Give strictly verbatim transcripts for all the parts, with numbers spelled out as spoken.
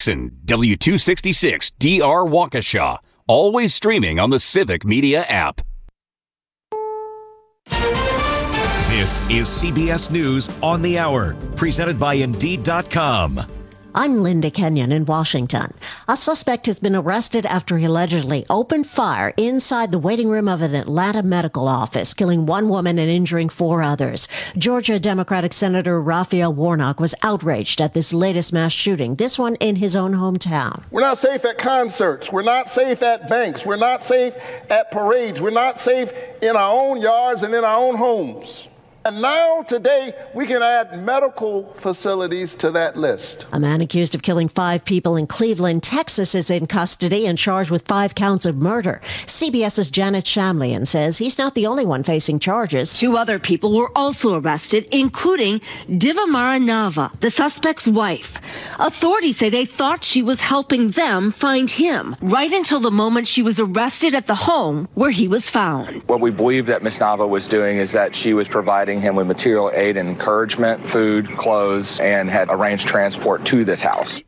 Jackson, W two sixty-six D R Waukesha. Always streaming on the Civic Media app. This is C B S News on the Hour, presented by Indeed dot com. I'm Linda Kenyon in Washington. A suspect has been arrested after he allegedly opened fire inside the waiting room of an Atlanta medical office, killing one woman and injuring four others. Georgia Democratic Senator Raphael Warnock was outraged at this latest mass shooting, this one in his own hometown. We're not safe at concerts. We're not safe at banks. We're not safe at parades. We're not safe in our own yards and in our own homes. And now, today, we can add medical facilities to that list. A man accused of killing five people in Cleveland, Texas, is in custody and charged with five counts of murder. CBS's Janet Shamlian says he's not the only one facing charges. Two other people were also arrested, including Divamara Nava, the suspect's wife. Authorities say they thought she was helping them find him, right until the moment she was arrested at the home where he was found. What we believe that Miss Nava was doing is that she was providing him with material aid and encouragement, food, clothes, and had arranged transport to this house.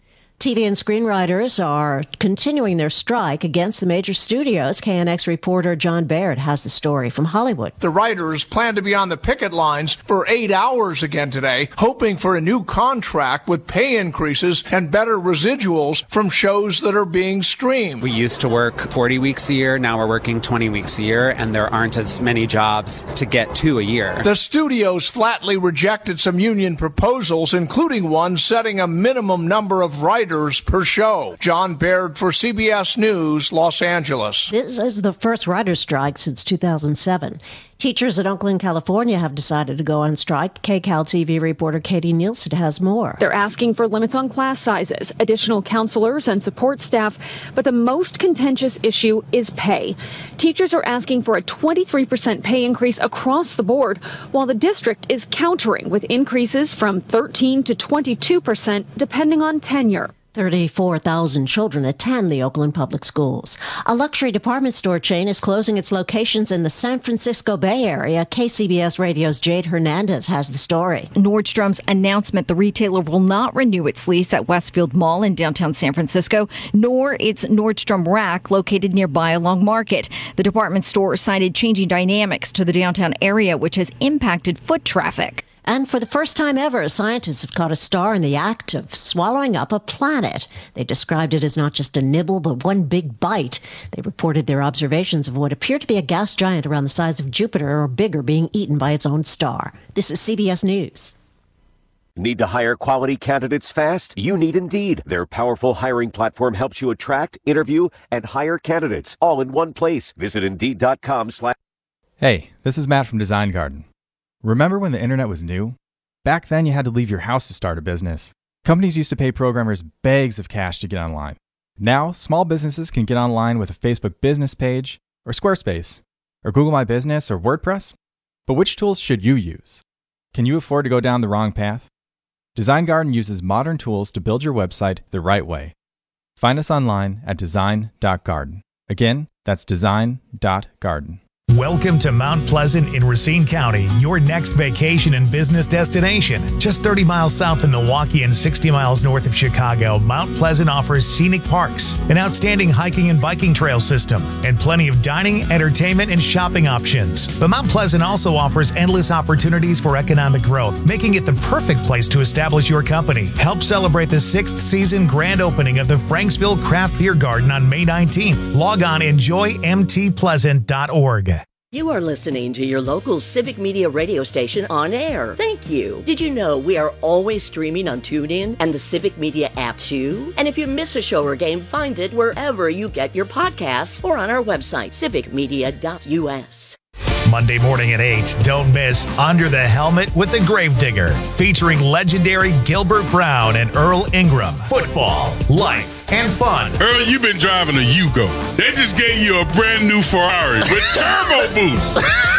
T V and screenwriters are continuing their strike against the major studios. K N X reporter John Baird has the story from Hollywood. The writers plan to be on the picket lines for eight hours again today, hoping for a new contract with pay increases and better residuals from shows that are being streamed. We used to work forty weeks a year. Now we're working twenty weeks a year, and there aren't as many jobs to get to a year. The studios flatly rejected some union proposals, including one setting a minimum number of writers per show. John Baird for C B S News, Los Angeles. This is the first writer's strike since two thousand seven. Teachers in Oakland, California have decided to go on strike. K C A L T V reporter Katie Nielsen has more. They're asking for limits on class sizes, additional counselors and support staff, but the most contentious issue is pay. Teachers are asking for a twenty-three percent pay increase across the board, while the district is countering with increases from thirteen to twenty-two percent depending on tenure. thirty-four thousand children attend the Oakland Public Schools. A luxury department store chain is closing its locations in the San Francisco Bay Area. K C B S Radio's Jade Hernandez has the story. Nordstrom's announcement the retailer will not renew its lease at Westfield Mall in downtown San Francisco, nor its Nordstrom Rack located nearby along Market. The department store cited changing dynamics to the downtown area, which has impacted foot traffic. And for the first time ever, scientists have caught a star in the act of swallowing up a planet. They described it as not just a nibble, but one big bite. They reported their observations of what appeared to be a gas giant around the size of Jupiter or bigger being eaten by its own star. This is C B S News. Need to hire quality candidates fast? You need Indeed. Their powerful hiring platform helps you attract, interview, and hire candidates all in one place. Visit Indeed dot com slash. Hey, this is Matt from Design Garden. Remember when the internet was new? Back then, you had to leave your house to start a business. Companies used to pay programmers bags of cash to get online. Now, small businesses can get online with a Facebook business page, or Squarespace, or Google My Business, or WordPress. But which tools should you use? Can you afford to go down the wrong path? Design Garden uses modern tools to build your website the right way. Find us online at design dot garden. Again, that's design dot garden. Welcome to Mount Pleasant in Racine County, your next vacation and business destination. Just thirty miles south of Milwaukee and sixty miles north of Chicago, Mount Pleasant offers scenic parks, an outstanding hiking and biking trail system, and plenty of dining, entertainment, and shopping options. But Mount Pleasant also offers endless opportunities for economic growth, making it the perfect place to establish your company. Help celebrate the sixth season grand opening of the Franksville Craft Beer Garden on May nineteenth. Log on enjoy m t pleasant dot org. You are listening to your local Civic Media radio station on air. Thank you. Did you know we are always streaming on TuneIn and the Civic Media app too? And if you miss a show or game, find it wherever you get your podcasts or on our website, civic media dot u s. Monday morning at eight, don't miss Under the Helmet with the Gravedigger, featuring legendary Gilbert Brown and Earl Ingram. Football, life, and fun. Earl, you've been driving a Yugo. They just gave you a brand new Ferrari with turbo boost.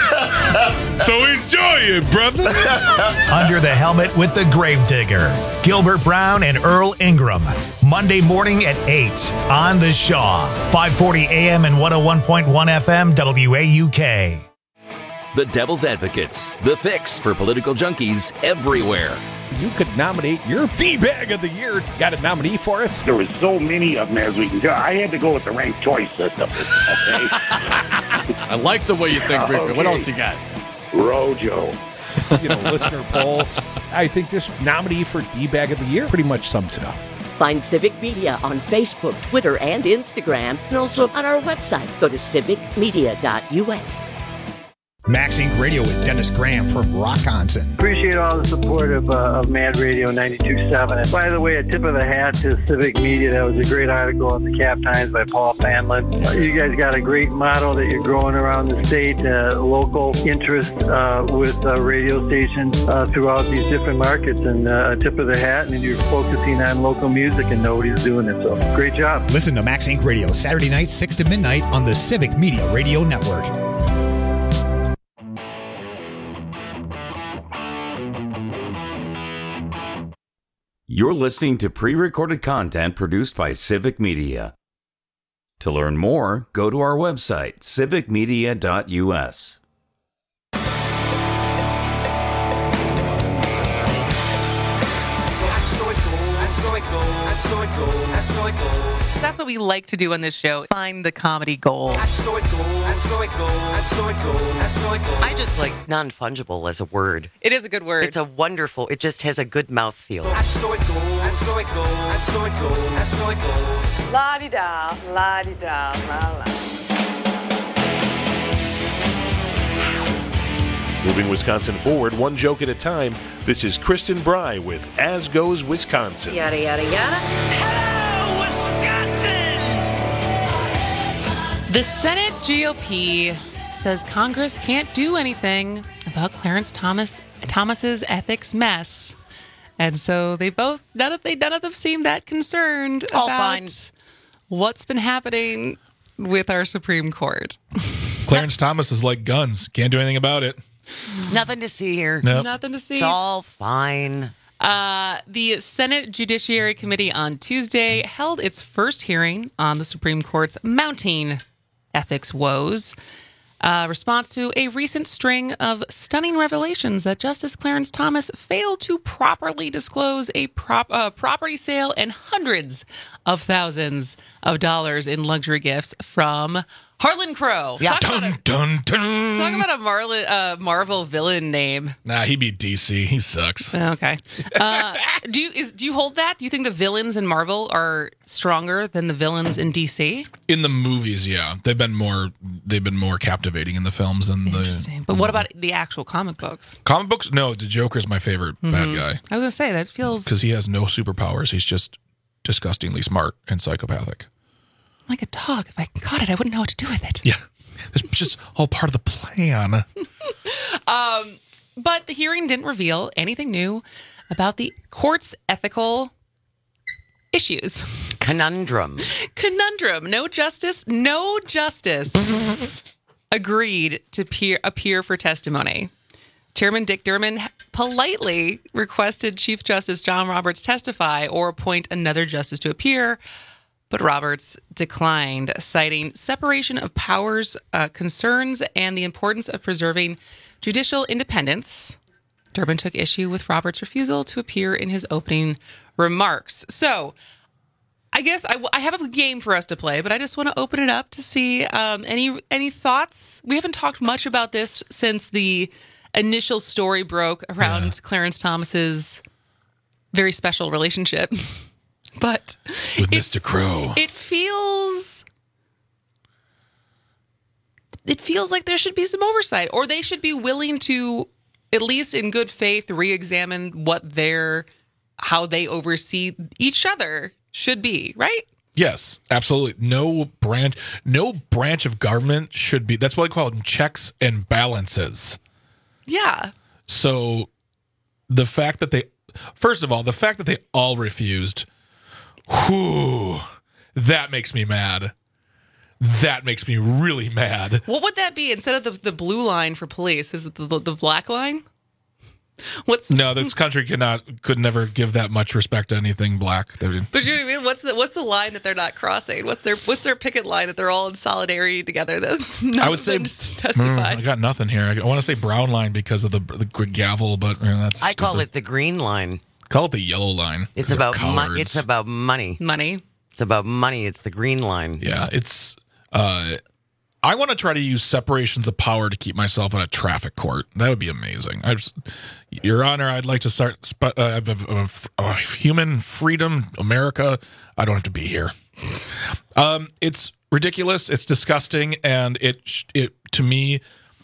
So enjoy it, brother. Under the Helmet with the Gravedigger, Gilbert Brown and Earl Ingram. Monday morning at eight on The Shaw, five forty a m and one oh one point one F M W A U K. The Devil's Advocates, the fix for political junkies everywhere. you could nominate your D-Bag of the Year. Got a nominee for us? There was so many of them as we can go. I had to go with the ranked choice system. Okay? I like the way you think, Rico. Okay. What else you got? Rojo. You know, listener poll. I think this nominee for D-Bag of the Year pretty much sums it up. Find Civic Media on Facebook, Twitter, and Instagram, and also on our website. Go to civic media dot u s. Max Inc Radio with Dennis Graham from Rockonson. Appreciate all the support of, uh, of Mad Radio ninety-two point seven. And by the way, a tip of the hat to Civic Media. That was a great article in the Cap Times by Paul Fanlin. Uh, you guys got a great model that you're growing around the state, uh, local interest uh, with uh, radio stations uh, throughout these different markets. And uh, a tip of the hat, and you're focusing on local music, and nobody's doing it. So great job. Listen to Max Inc Radio Saturday night, six to midnight on the Civic Media Radio Network. You're listening to pre-recorded content produced by Civic Media. To learn more, go to our website, civic media dot u s. That's what we like to do on this show. Find the comedy gold. I just like non-fungible as a word. It is a good word. It's a wonderful, it just has a good mouthfeel. La-di-da, la-di-da, la-la. Moving Wisconsin forward, one joke at a time, this is Kristen Bry with As Goes Wisconsin. Yada, yada, yada. Hello, Wisconsin! The Senate G O P says Congress can't do anything about Clarence Thomas Thomas's ethics mess. And so they both, none of, they, none of them seem that concerned All about fine. what's been happening with our Supreme Court. Clarence Thomas is like guns. Can't do anything about it. Nothing to see here. Nope. Nothing to see. It's all fine. Uh, the Senate Judiciary Committee on Tuesday held its first hearing on the Supreme Court's mounting ethics woes. Uh, response to a recent string of stunning revelations that Justice Clarence Thomas failed to properly disclose a prop, uh, property sale and hundreds of thousands of dollars in luxury gifts from Harlan Crow. Yeah. Talk, Dun, about a, dun, dun. talk about a Marla, uh, Marvel villain name. Nah, he beat D C. He sucks. Okay. Uh, do you is do you hold that? Do you think the villains in Marvel are stronger than the villains in D C? In the movies, yeah, they've been more they've been more captivating in the films than the. Interesting. But what about the actual comic books? Comic books? No, the Joker's my favorite Mm-hmm. bad guy. I was gonna say that feels because he has no superpowers. He's just disgustingly smart and psychopathic. Like a dog. If I caught it, I wouldn't know what to do with it. Yeah, it's just all part of the plan. um, but the hearing didn't reveal anything new about the court's ethical issues. Conundrum. Conundrum. No justice. No justice agreed to peer, appear for testimony. Chairman Dick Durbin politely requested Chief Justice John Roberts testify or appoint another justice to appear, but Roberts declined, citing separation of powers uh, concerns and the importance of preserving judicial independence. Durbin took issue with Roberts' refusal to appear in his opening remarks. So I guess I, I have a game for us to play, but I just want to open it up to see um, any any thoughts. We haven't talked much about this since the initial story broke around yeah. Clarence Thomas's very special relationship. But with it, Mister Crow, it feels it feels like there should be some oversight, or they should be willing to, at least in good faith, re-examine what their how they oversee each other should be. Right? Yes, absolutely. No branch, no branch of government should be. That's what I call them, checks and balances. Yeah. So the fact that they, first of all, the fact that they all refused. Whew, that makes me mad. That makes me really mad. What would that be instead of the, the blue line for police? Is it the, the, the black line? What's no? This country could not, could never give that much respect to anything black. But you know what I mean? What's the what's the line that they're not crossing? What's their what's their picket line that they're all in solidarity together? That none I would of say them just testified. Mm, I got nothing here. I want to say brown line because of the the gavel, but you know, that's. I call it the green line. Call it the yellow line. It's about mo- it's about money. Money. It's about money. It's the green line. Yeah, it's. Uh, I want to try to use separations of power to keep myself in a traffic court. That would be amazing. I just, Your Honor, I'd like to start sp- uh, uh, uh, human freedom, America. I don't have to be here. Um, it's ridiculous. It's disgusting, and it it to me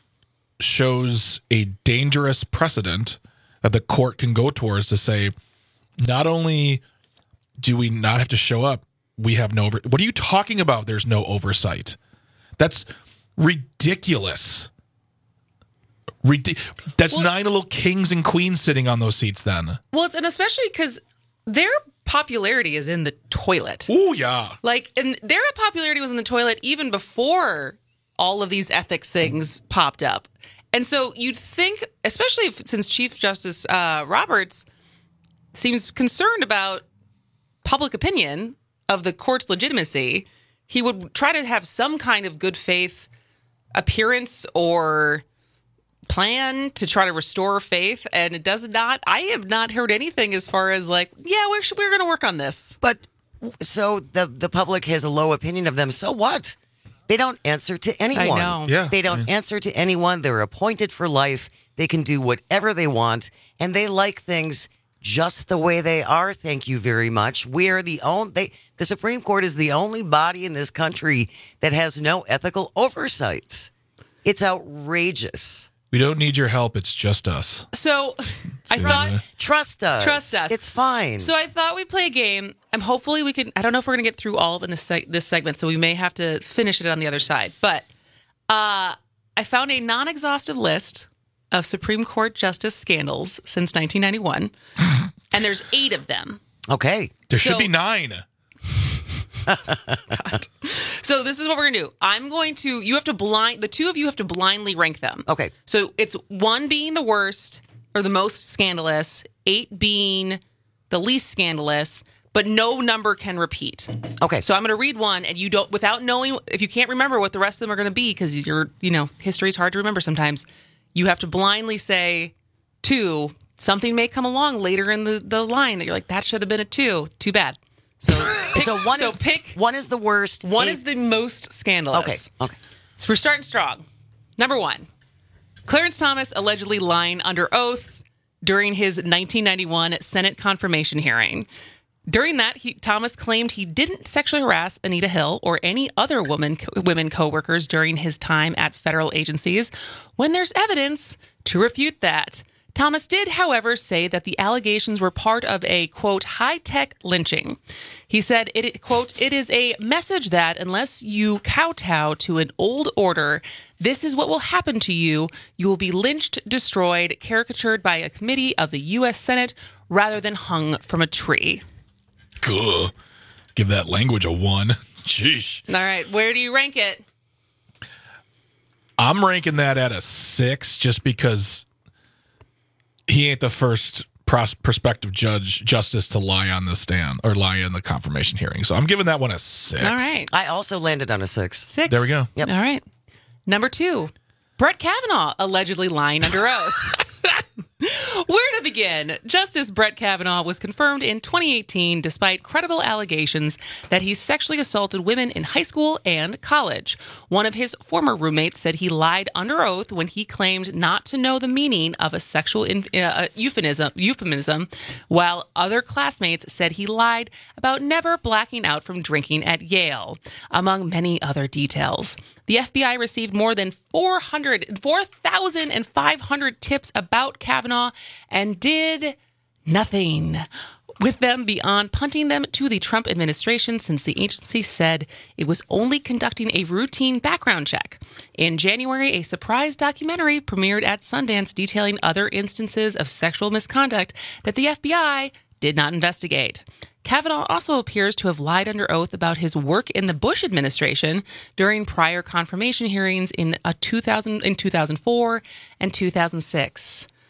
shows a dangerous precedent that the court can go towards to say, not only do we not have to show up, we have no. Over- what are you talking about? There's no oversight. That's ridiculous. Ridi- that's well, nine little kings and queens sitting on those seats then. Well, it's, and especially because their popularity is in the toilet. Oh, yeah. Like, and their popularity was in the toilet even before all of these ethics things popped up. And so you'd think, especially if, since Chief Justice uh, Roberts seems concerned about public opinion of the court's legitimacy, he would try to have some kind of good faith appearance or plan to try to restore faith. And it does not, I have not heard anything as far as like, yeah, we're, we're going to work on this. But so the, the public has a low opinion of them. So what? They don't answer to anyone. I know. Yeah. They don't yeah. answer to anyone. They're appointed for life. They can do whatever they want. And they like things just the way they are. Thank you very much. We are the only, they, the Supreme Court is the only body in this country that has no ethical oversights. It's outrageous. We don't need your help. It's just us. So I trust, thought, trust us. Trust us. It's fine. So I thought we'd play a game. And hopefully we can, I don't know if we're going to get through all of it in this, seg- this segment, so we may have to finish it on the other side. But uh, I found a non-exhaustive list of Supreme Court justice scandals since nineteen ninety-one. And there's eight of them. Okay. There So- should be nine. So this is what we're going to do. I'm going to, you have to blind, the two of you have to blindly rank them. Okay. So it's one being the worst or the most scandalous, eight being the least scandalous, but no number can repeat. Okay. So I'm going to read one, and you don't, without knowing, if you can't remember what the rest of them are going to be, because you're, you know, history is hard to remember sometimes, you have to blindly say two. Something may come along later in the, the line that you're like, that should have been a two. Too bad. So, pick, so one so is pick. One is the worst. One eight. is the most scandalous. Okay. Okay. So we're starting strong. Number one, Clarence Thomas allegedly lying under oath during his nineteen ninety-one Senate confirmation hearing. During that, he, Thomas claimed he didn't sexually harass Anita Hill or any other woman women co-workers during his time at federal agencies, when there's evidence to refute that. Thomas did, however, say that the allegations were part of a, quote, high-tech lynching. He said, it, quote, it is a message that unless you kowtow to an old order, this is what will happen to you. You will be lynched, destroyed, caricatured by a committee of the U S Senate rather than hung from a tree. Cool. Give that language a one. Sheesh. All right. Where do you rank it? I'm ranking that at a six just because he ain't the first pros- prospective judge justice to lie on the stand or lie in the confirmation hearing. So I'm giving that one a six. All right. I also landed on a six. Six. There we go. Yep. All right. Number two, Brett Kavanaugh allegedly lying under oath. Where to begin? Justice Brett Kavanaugh was confirmed in twenty eighteen despite credible allegations that he sexually assaulted women in high school and college. One of his former roommates said he lied under oath when he claimed not to know the meaning of a sexual in, uh, euphemism, euphemism, while other classmates said he lied about never blacking out from drinking at Yale, among many other details. The F B I received more than four hundred, four thousand five hundred tips about Kavanaugh and did nothing with them beyond punting them to the Trump administration, since the agency said it was only conducting a routine background check. In January, a surprise documentary premiered at Sundance detailing other instances of sexual misconduct that the F B I did not investigate. Kavanaugh also appears to have lied under oath about his work in the Bush administration during prior confirmation hearings in a two thousand, in two thousand four and two thousand six.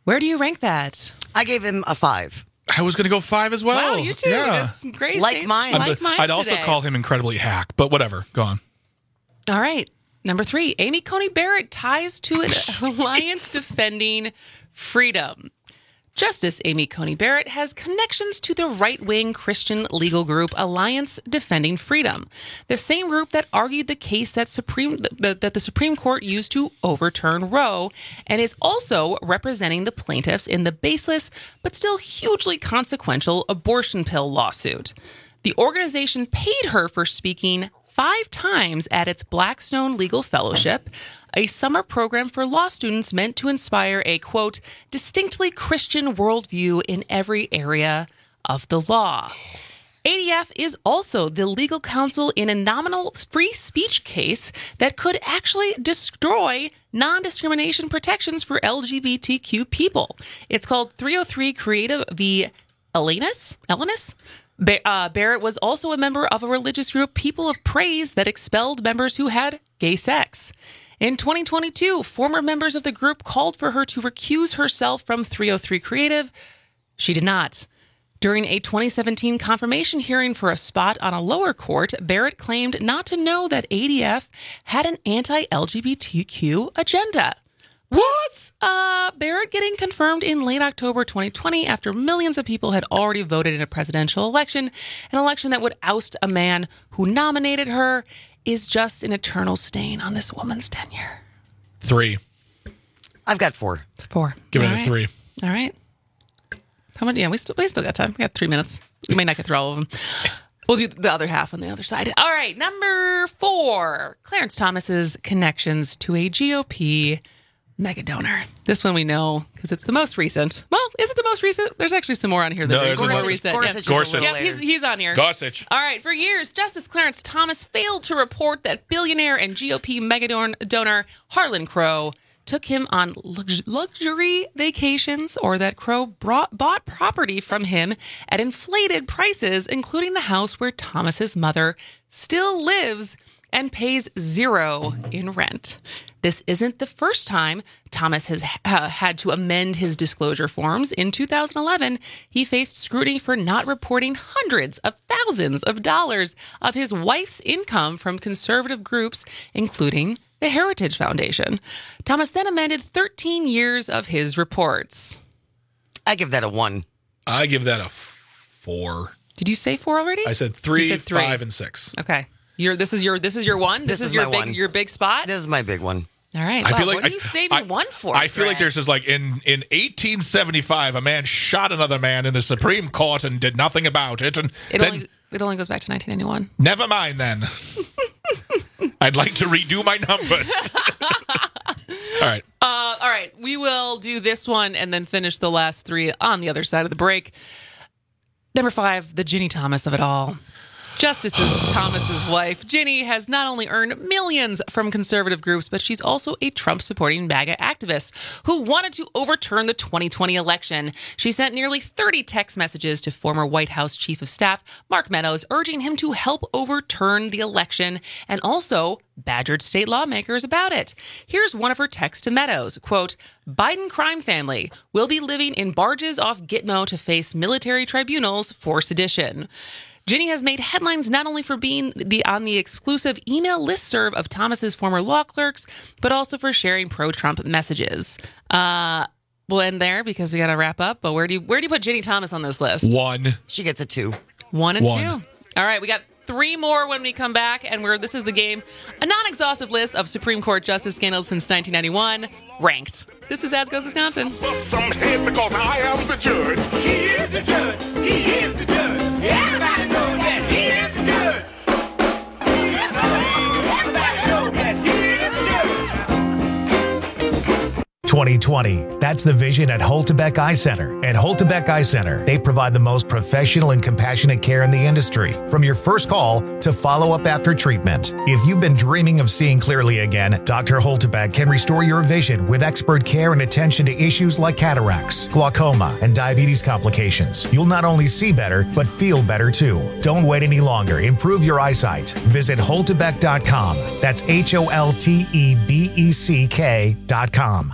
Where do you rank that? I gave him a five. I was going to go five as well. Wow, you two yeah. just great. Like same- mine. Like The, mine I'd also today. call him incredibly hack, but whatever. Go on. All right. Number three, Amy Coney Barrett ties to an alliance defending freedom. Justice Amy Coney Barrett has connections to the right-wing Christian legal group Alliance Defending Freedom, the same group that argued the case that Supreme the, that the Supreme Court used to overturn Roe, and is also representing the plaintiffs in the baseless but still hugely consequential abortion pill lawsuit. The organization paid her for speaking five times at its Blackstone Legal Fellowship, a summer program for law students meant to inspire a, quote, distinctly Christian worldview in every area of the law. A D F is also the legal counsel in a nominal free speech case that could actually destroy non-discrimination protections for L G B T Q people. It's called three oh three Creative v. Elenus? Elenus? Ba- uh, Barrett was also a member of a religious group, People of Praise, that expelled members who had gay sex. In twenty twenty-two, former members of the group called for her to recuse herself from three oh three Creative. She did not. During a twenty seventeen confirmation hearing for a spot on a lower court, Barrett claimed not to know that A D F had an anti-L G B T Q agenda. What? Uh, Barrett getting confirmed in late October twenty twenty after millions of people had already voted in a presidential election, an election that would oust a man who nominated her, is just an eternal stain on this woman's tenure. Three. I've got four. Four. Give All it right. a three. All right. How many? Yeah, we still we still got time. We got three minutes. We may not get through all of them. We'll do the other half on the other side. All right, number four. Clarence Thomas's connections to a G O P mega donor. This one we know because it's the most recent. Well, is it the most recent? There's actually some more on here that No, are there's more more. recent. Gorsuch Yeah. is a little Gorsuch. Yeah, later. he's, he's on here. Gorsuch. All right, for years, Justice Clarence Thomas failed to report that billionaire and G O P mega don- donor Harlan Crow took him on lux- luxury vacations, or that Crow brought, bought property from him at inflated prices, including the house where Thomas's mother still lives and pays zero in rent. This isn't the first time Thomas has uh, had to amend his disclosure forms. In two thousand eleven, he faced scrutiny for not reporting hundreds of thousands of dollars of his wife's income from conservative groups, including the Heritage Foundation. Thomas then amended thirteen years of his reports. I give that a one. I give that a four. Did you say four already? I said three, You said three. five, and six. Okay. You're, this is your this is your one. This, This is, is your my big one. your big spot. This is my big one. All right. I Wow, feel like what are I- you saving I- one for? I feel like Greg? there's just like in in eighteen seventy-five, a man shot another man in the Supreme Court and did nothing about it, and It then only it only goes back to nineteen ninety-one. never mind. Then I'd like to redo my numbers. All right. Uh, all right. We will do this one and then finish the last three on the other side of the break. Number five, the Ginny Thomas of it all. Justice Thomas's wife, Ginny, has not only earned millions from conservative groups, but she's also a Trump-supporting MAGA activist who wanted to overturn the twenty twenty election. She sent nearly thirty text messages to former White House Chief of Staff Mark Meadows, urging him to help overturn the election, and also badgered state lawmakers about it. Here's one of her texts to Meadows, quote, Biden crime family will be living in barges off Gitmo to face military tribunals for sedition. Ginny has made headlines not only for being the on the exclusive email listserv of Thomas's former law clerks, but also for sharing pro-Trump messages. Uh, we'll end there because we got to wrap up. But where do you where do you put Ginny Thomas on this list? One. She gets a two. One and One. two. All right, we got three more when we come back, and we're this is the game, a non-exhaustive list of Supreme Court justice scandals since nineteen ninety-one, ranked. This is As Goes Wisconsin. Some head because I am the judge. He is the judge. He is the judge. Everybody knows that he is the judge. Everybody knows that he is the judge. twenty twenty. That's the vision at Holtebeck Eye Center. At Holtebeck Eye Center, they provide the most professional and compassionate care in the industry, from your first call to follow-up after treatment. If you've been dreaming of seeing clearly again, Doctor Holtebeck can restore your vision with expert care and attention to issues like cataracts, glaucoma, and diabetes complications. You'll not only see better, but feel better too. Don't wait any longer. Improve your eyesight. Visit Holtebeck dot com. That's H O L T E B E C K dot com.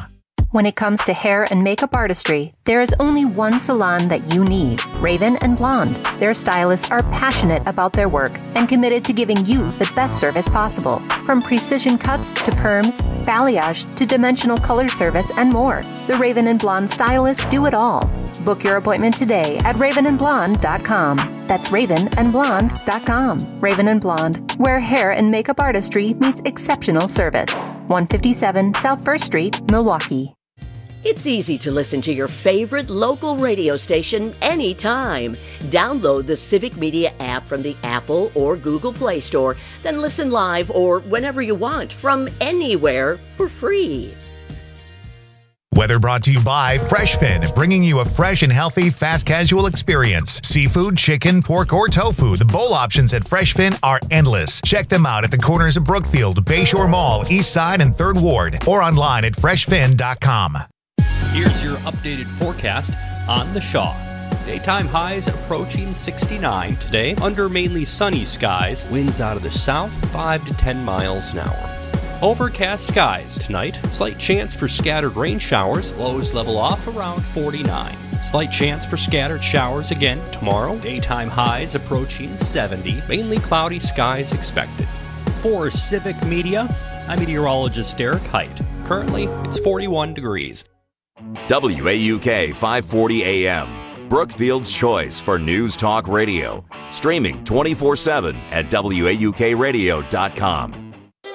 When it comes to hair and makeup artistry, there is only one salon that you need, Raven and Blonde. Their stylists are passionate about their work and committed to giving you the best service possible. From precision cuts to perms, balayage to dimensional color service and more. The Raven and Blonde stylists do it all. Book your appointment today at raven and blonde dot com. That's raven and blonde dot com. Raven and Blonde, where hair and makeup artistry meets exceptional service. one fifty-seven South First Street, Milwaukee. It's easy to listen to your favorite local radio station anytime. Download the Civic Media app from the Apple or Google Play Store, then listen live or whenever you want from anywhere for free. Weather brought to you by FreshFin, bringing you a fresh and healthy fast casual experience. Seafood, chicken, pork, or tofu. The bowl options at FreshFin are endless. Check them out at the corners of Brookfield, Bayshore Mall, East Side, and third Ward, or online at fresh fin dot com. Here's your updated forecast on the Shaw. Daytime highs approaching sixty-nine today under mainly sunny skies. Winds out of the south, five to ten miles an hour. Overcast skies tonight. Slight chance for scattered rain showers. Lows level off around forty-nine. Slight chance for scattered showers again tomorrow. Daytime highs approaching seventy. Mainly cloudy skies expected. For Civic Media, I'm meteorologist Derek Height. Currently, it's forty-one degrees. W A U K five forty A M, Brookfield's choice for news talk radio. Streaming twenty-four seven at W A U K radio dot com.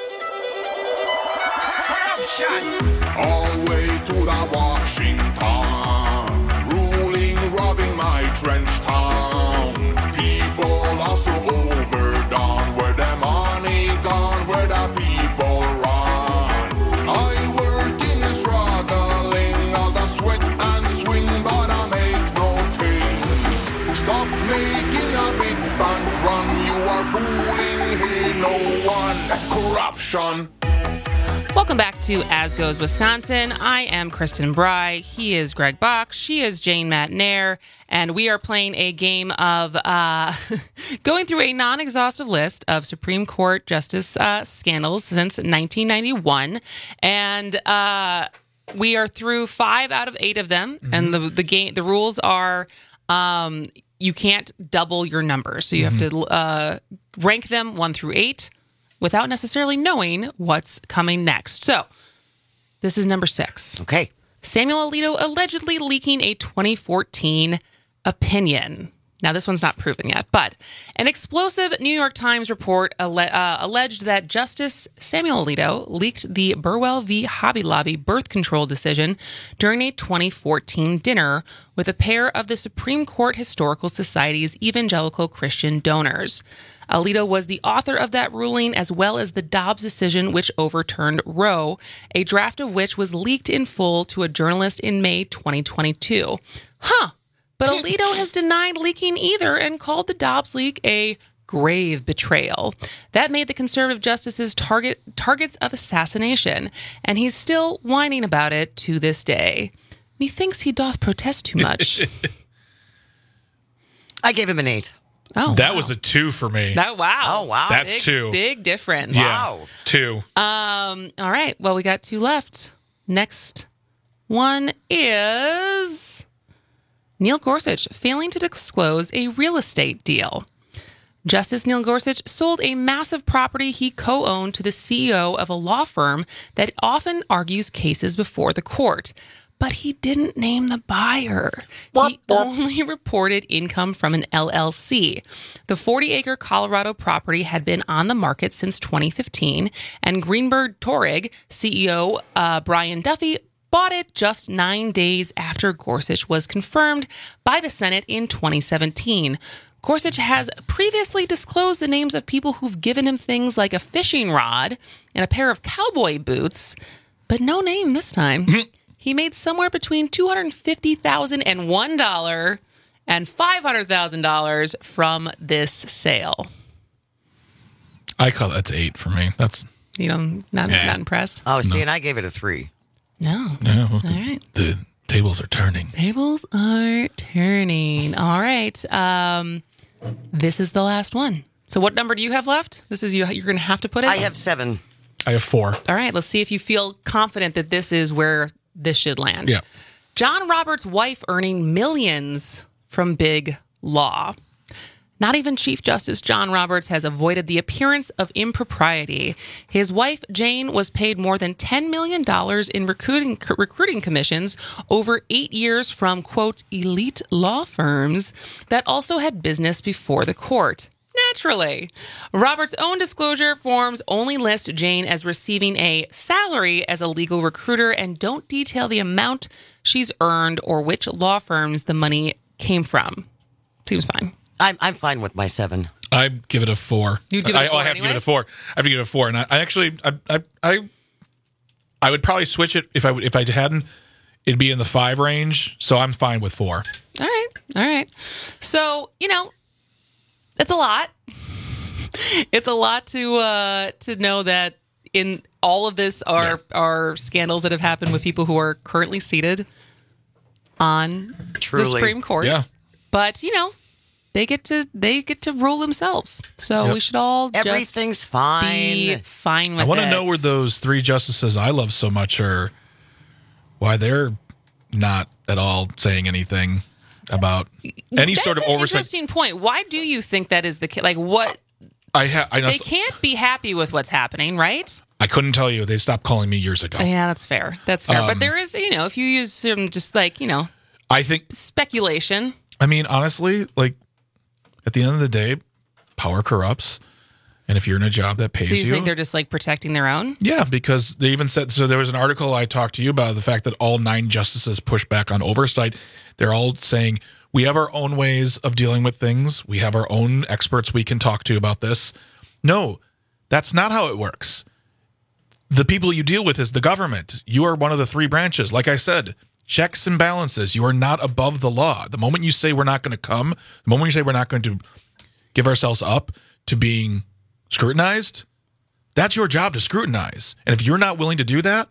All the way to the Washington, ruling, robbing my trench town. People are so overdone, where the money gone, where the people run. I working and struggling, all the sweat and swing, but I make no thing. Stop making a big bank run, you are fooling, hey, no one. Corruption. Welcome back to As Goes Wisconsin. I am Kristen Bry. He is Greg Bach. She is Jane Matnair. And we are playing a game of uh, going through a non-exhaustive list of Supreme Court justice uh, scandals since nineteen ninety-one. And uh, we are through five out of eight of them. Mm-hmm. And the the game the rules are um, you can't double your numbers. So you mm-hmm. have to uh, rank them one through eight, without necessarily knowing what's coming next. So, this is number six. Okay. Samuel Alito allegedly leaking a twenty fourteen opinion. Now, this one's not proven yet, but an explosive New York Times report alle- uh, alleged that Justice Samuel Alito leaked the Burwell v. Hobby Lobby birth control decision during a twenty fourteen dinner with a pair of the Supreme Court Historical Society's evangelical Christian donors. Alito was the author of that ruling, as well as the Dobbs decision, which overturned Roe, a draft of which was leaked in full to a journalist in May twenty twenty-two. Huh. But Alito has denied leaking either and called the Dobbs leak a grave betrayal. That made the conservative justices target targets of assassination, and he's still whining about it to this day. Methinks he doth protest too much. I gave him an eight. Oh, that wow. was a two for me. That wow. Oh, wow. That's big, two. Big difference. Yeah, wow. Two. Um, all right. Well, we got two left. Next one is Neil Gorsuch failing to disclose a real estate deal. Justice Neil Gorsuch sold a massive property he co-owned to the C E O of a law firm that often argues cases before the court. But he didn't name the buyer. He only reported income from an L L C. The forty-acre Colorado property had been on the market since twenty fifteen, and Greenberg Torig C E O uh, Brian Duffy bought it just nine days after Gorsuch was confirmed by the Senate in twenty seventeen. Gorsuch has previously disclosed the names of people who've given him things like a fishing rod and a pair of cowboy boots, but no name this time. He made somewhere between two hundred fifty thousand one dollars and five hundred thousand dollars from this sale. I call that's eight for me. That's you know not yeah. not impressed. Oh, see, No. and I gave it a three. No, no. All the, right. the tables are turning. Tables are turning. All right. Um, this is the last one. So, what number do you have left? This is you. You're going to have to put it. I have seven. I have four. All right. Let's see if you feel confident that this is where this should land. Yeah. John Roberts' wife earning millions from big law. Not even Chief Justice John Roberts has avoided the appearance of impropriety. His wife, Jane, was paid more than ten million dollars in recruiting recruiting commissions over eight years from, quote, elite law firms that also had business before the court. Naturally. Roberts' own disclosure forms only list Jane as receiving a salary as a legal recruiter and don't detail the amount she's earned or which law firms the money came from. Seems fine. I'm I'm fine with my seven. I give it a four. You'd give it a I, four oh, I have anyways? to give it a four. I have to give it a four, and I, I actually, I, I, I, I would probably switch it if I would, if I hadn't. It'd be in the five range, so I'm fine with four. All right, all right. So you know, it's a lot. It's a lot to uh, to know that in all of this are yeah. are scandals that have happened with people who are currently seated on Truly. the Supreme Court. Yeah, but you know. They get to they get to rule themselves, so yep. we should all everything's just fine. Be fine with it. I want to know where those three justices I love so much are. Why they're not at all saying anything about any That's sort of an oversight. Interesting point. Why do you think that is the case? Like what? I ha- I know they can't be happy with what's happening, right? I couldn't tell you. They stopped calling me years ago. Yeah, that's fair. That's fair. Um, but there is, you know, if you use some just like you know, I think speculation. I mean, honestly, like. At the end of the day, power corrupts. And if you're in a job that pays so you, you... think they're just like protecting their own? Yeah, because they even said... So there was an article I talked to you about, the fact that all nine justices push back on oversight. They're all saying, we have our own ways of dealing with things. We have our own experts we can talk to about this. No, that's not how it works. The people you deal with is the government. You are one of the three branches. Like I said... Checks and balances. You are not above the law. The moment you say we're not going to come, the moment you say we're not going to give ourselves up to being scrutinized, that's your job to scrutinize. And if you're not willing to do that,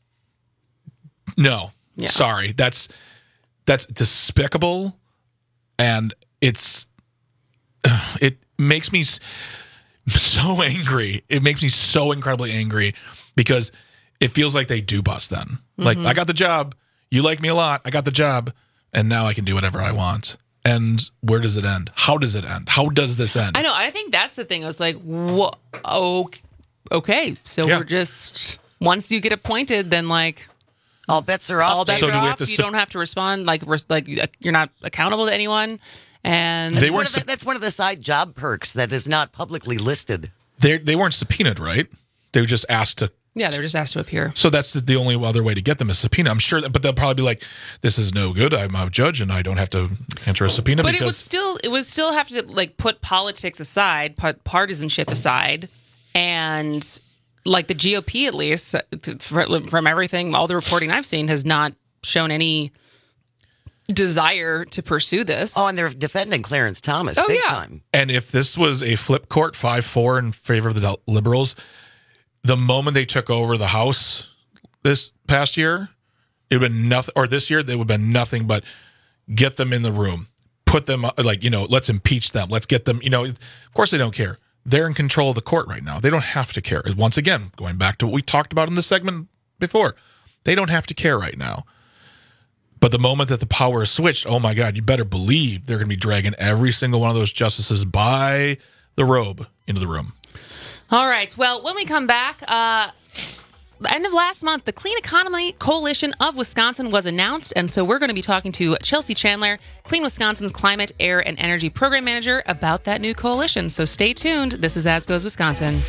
no, yeah. sorry. That's that's despicable, and it's it makes me so angry. It makes me so incredibly angry because it feels like they do bust then. Mm-hmm. Like, I got the job. You like me a lot. I got the job, and now I can do whatever I want. And where does it end? How does it end? How does this end? I know. I think that's the thing. I was like, whoa, okay. So yeah. we're just, once you get appointed, then like... All bets are off. All bets so are do we off. have to you su- don't have to respond. Like, like you're not accountable to anyone. And that's, they one of the, that's one of the side job perks that is not publicly listed. They they weren't subpoenaed, right? They were just asked to... Yeah, they were just asked to appear. So that's the only other way to get them is subpoena. I'm sure, that, but they'll probably be like, "This is no good. I'm a judge, and I don't have to enter a subpoena." But because- it would still, it would still have to like put politics aside, put partisanship aside, and like the G O P at least, from everything, all the reporting I've seen, has not shown any desire to pursue this. Oh, and they're defending Clarence Thomas oh, big yeah. time. And if this was a flip court, five four in favor of the Liberals. The moment they took over the House this past year, it would have been nothing, or this year, it would have been nothing but get them in the room, put them, like, you know, let's impeach them. Let's get them, you know, of course they don't care. They're in control of the court right now. They don't have to care. Once again, going back to what we talked about in the segment before, they don't have to care right now. But the moment that the power is switched, oh my God, you better believe they're going to be dragging every single one of those justices by the robe into the room. All right. Well, when we come back, uh, the end of last month, the Clean Economy Coalition of Wisconsin was announced. And so we're going to be talking to Chelsea Chandler, Clean Wisconsin's Climate, Air, and Energy Program Manager, about that new coalition. So stay tuned. This is As Goes Wisconsin.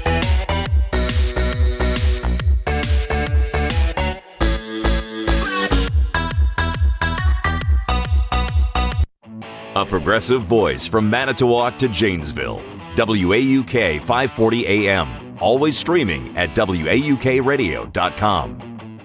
A progressive voice from Manitowoc to Janesville. W A U K five forty A M. Always streaming at W A U K radio dot com.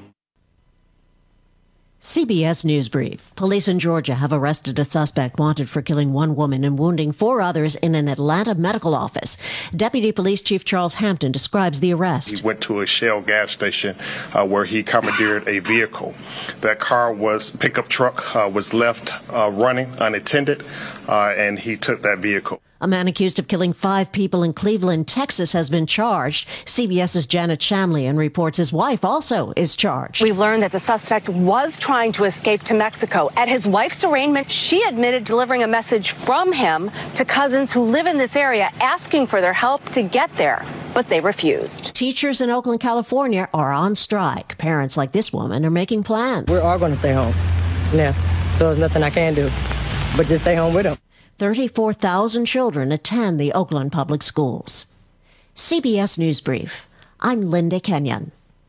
C B S News Brief. Police in Georgia have arrested a suspect wanted for killing one woman and wounding four others in an Atlanta medical office. Deputy Police Chief Charles Hampton describes the arrest. He went to a Shell gas station uh, where he commandeered a vehicle. That car was, pickup truck uh, was left uh, running unattended, uh, and he took that vehicle. A man accused of killing five people in Cleveland, Texas, has been charged. CBS's Janet Shamlian reports his wife also is charged. We've learned that the suspect was trying to escape to Mexico. At his wife's arraignment, she admitted delivering a message from him to cousins who live in this area, asking for their help to get there, but they refused. Teachers in Oakland, California are on strike. Parents like this woman are making plans. We're all going to stay home. Yeah, so there's nothing I can do but just stay home with them. thirty-four thousand children attend the Oakland Public Schools. C B S News Brief. I'm Linda Kenyon.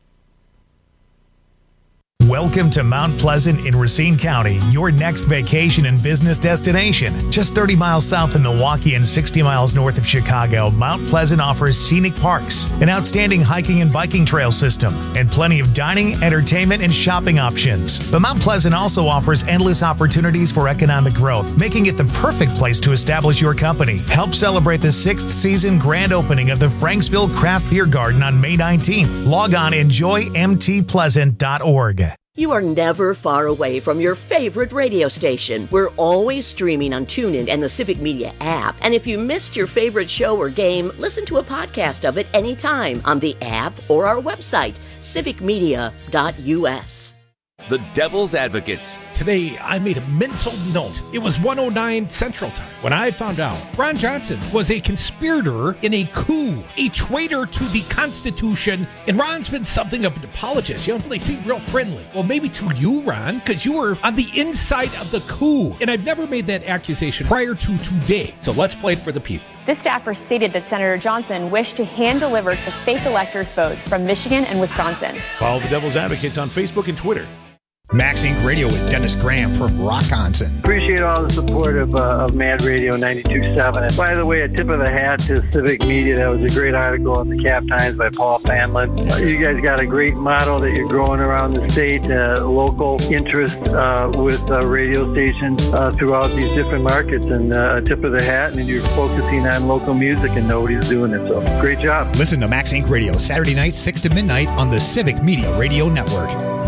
Welcome to Mount Pleasant in Racine County, your next vacation and business destination. Just thirty miles south of Milwaukee and sixty miles north of Chicago, Mount Pleasant offers scenic parks, an outstanding hiking and biking trail system, and plenty of dining, entertainment, and shopping options. But Mount Pleasant also offers endless opportunities for economic growth, making it the perfect place to establish your company. Help celebrate the sixth season grand opening of the Franksville Craft Beer Garden on May nineteenth. Log on enjoy m t pleasant dot org. You are never far away from your favorite radio station. We're always streaming on TuneIn and the Civic Media app. And if you missed your favorite show or game, listen to a podcast of it anytime on the app or our website, civic media dot u s. The Devil's Advocates. Today, I made a mental note. It was one oh nine Central Time when I found out Ron Johnson was a conspirator in a coup, a traitor to the Constitution, and Ron's been something of an apologist. You know, they seem real friendly. Well, maybe to you, Ron, because you were on the inside of the coup, and I've never made that accusation prior to today. So let's play it for the people. This staffer stated that Senator Johnson wished to hand-deliver the fake electors' votes from Michigan and Wisconsin. Follow the Devil's Advocates on Facebook and Twitter. Max Inc Radio with Dennis Graham from Rockonson. Appreciate all the support of, uh, of Mad Radio ninety-two point seven. And by the way, a tip of the hat to Civic Media. That was a great article in the Cap Times by Paul Fanlin. Uh, you guys got a great model that you're growing around the state, uh, local interest uh, with uh, radio stations uh, throughout these different markets. And uh, a tip of the hat, and you're focusing on local music, and nobody's doing it. So great job. Listen to Max Inc Radio Saturday night, six to midnight on the Civic Media Radio Network.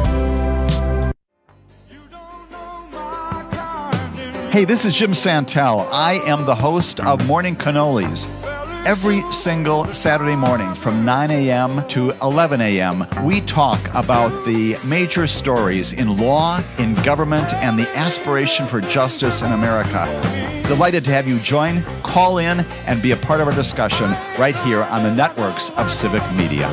Hey, this is Jim Santel. I am the host of Morning Cannolis. Every single Saturday morning from nine a.m. to eleven a.m., we talk about the major stories in law, in government, and the aspiration for justice in America. Delighted to have you join, call in, and be a part of our discussion right here on the networks of Civic Media.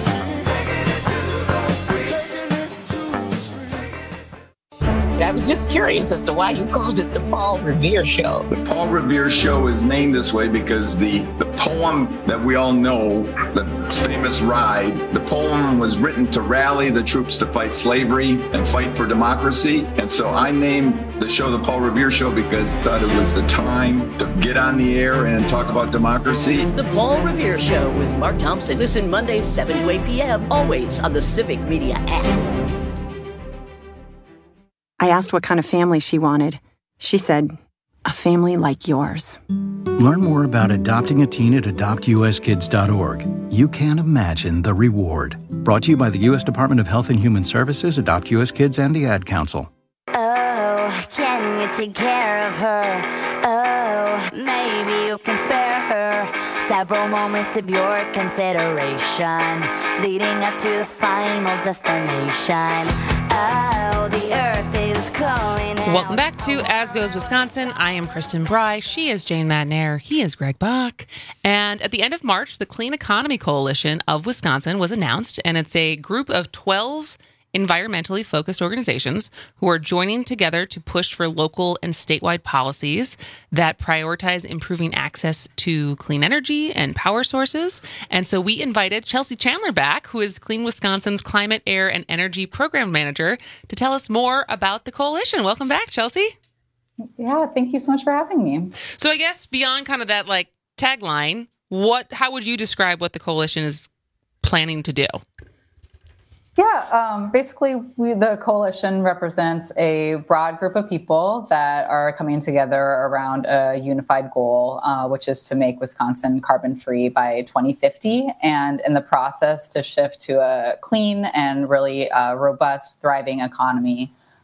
I was just curious as to why you called it the Paul Revere Show. The Paul Revere Show is named this way because the, the poem that we all know, the famous Ride, the poem was written to rally the troops to fight slavery and fight for democracy. And so I named the show the Paul Revere Show because I thought it was the time to get on the air and talk about democracy. The Paul Revere Show with Mark Thompson. Listen Mondays, seven to eight p.m., always on the Civic Media app. I asked what kind of family she wanted. She said, a family like yours. Learn more about adopting a teen at adopt u s kids dot org. You can't imagine the reward. Brought to you by the U S Department of Health and Human Services, Adopt U S Kids, and the Ad Council. Oh, can you take care of her? Oh, maybe you can spare her several moments of your consideration, leading up to the final destination. Oh, the earth is calling out. Welcome back to As Goes Wisconsin. I am Kristen Bry. She is Jane Madnair. He is Greg Bach. And at the end of March, the Clean Economy Coalition of Wisconsin was announced, and it's a group of twelve environmentally focused organizations who are joining together to push for local and statewide policies that prioritize improving access to clean energy and power sources. And so we invited Chelsea Chandler back, who is Clean Wisconsin's Climate, Air, and Energy Program Manager, to tell us more about the coalition. Welcome back, Chelsea. Yeah, thank you so much for having me. So I guess beyond kind of that like tagline, what how would you describe what the coalition is planning to do? Yeah, um, basically, we, the coalition represents a broad group of people that are coming together around a unified goal, uh, which is to make Wisconsin carbon-free by twenty fifty, and in the process to shift to a clean and really uh, robust, thriving economy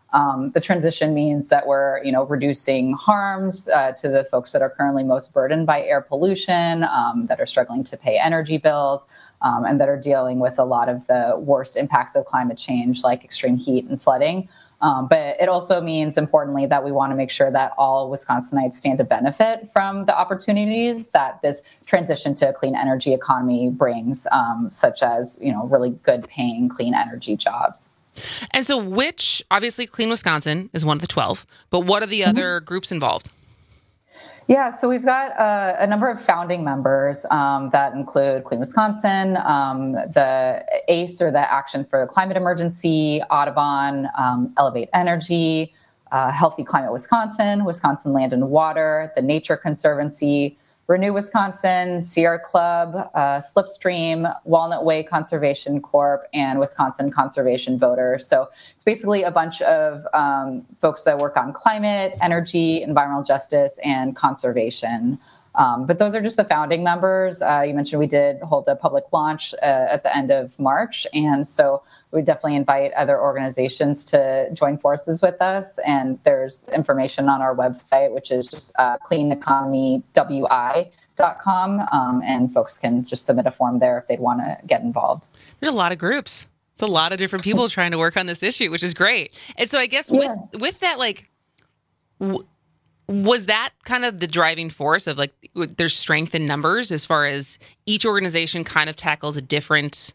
Um, the transition means that we're, you know, reducing harms uh, to the folks that are currently most burdened by air pollution, um, that are struggling to pay energy bills, um, and that are dealing with a lot of the worst impacts of climate change, like extreme heat and flooding. Um, but it also means, importantly, that we want to make sure that all Wisconsinites stand to benefit from the opportunities that this transition to a clean energy economy brings, um, such as, you know, really good paying clean energy jobs. And so which, obviously Clean Wisconsin is one of the twelve, but what are the mm-hmm. other groups involved? Yeah, so we've got uh, a number of founding members um, that include Clean Wisconsin, um, the A C E, or the Action for the Climate Emergency, Audubon, um, Elevate Energy, uh, Healthy Climate Wisconsin, Wisconsin Land and Water, the Nature Conservancy, Renew Wisconsin, Sierra Club, uh, Slipstream, Walnut Way Conservation Corp, and Wisconsin Conservation Voters. So it's basically a bunch of um, folks that work on climate, energy, environmental justice, and conservation. Um, but those are just the founding members. Uh, you mentioned we did hold a public launch uh, at the end of March. And so we definitely invite other organizations to join forces with us. And there's information on our website, which is just uh, clean economy w i dot com. Um, and folks can just submit a form there if they'd want to get involved. There's a lot of groups. It's a lot of different people trying to work on this issue, which is great. And so I guess yeah. with, with that, like, w- was that kind of the driving force of, like, there's strength in numbers as far as each organization kind of tackles a different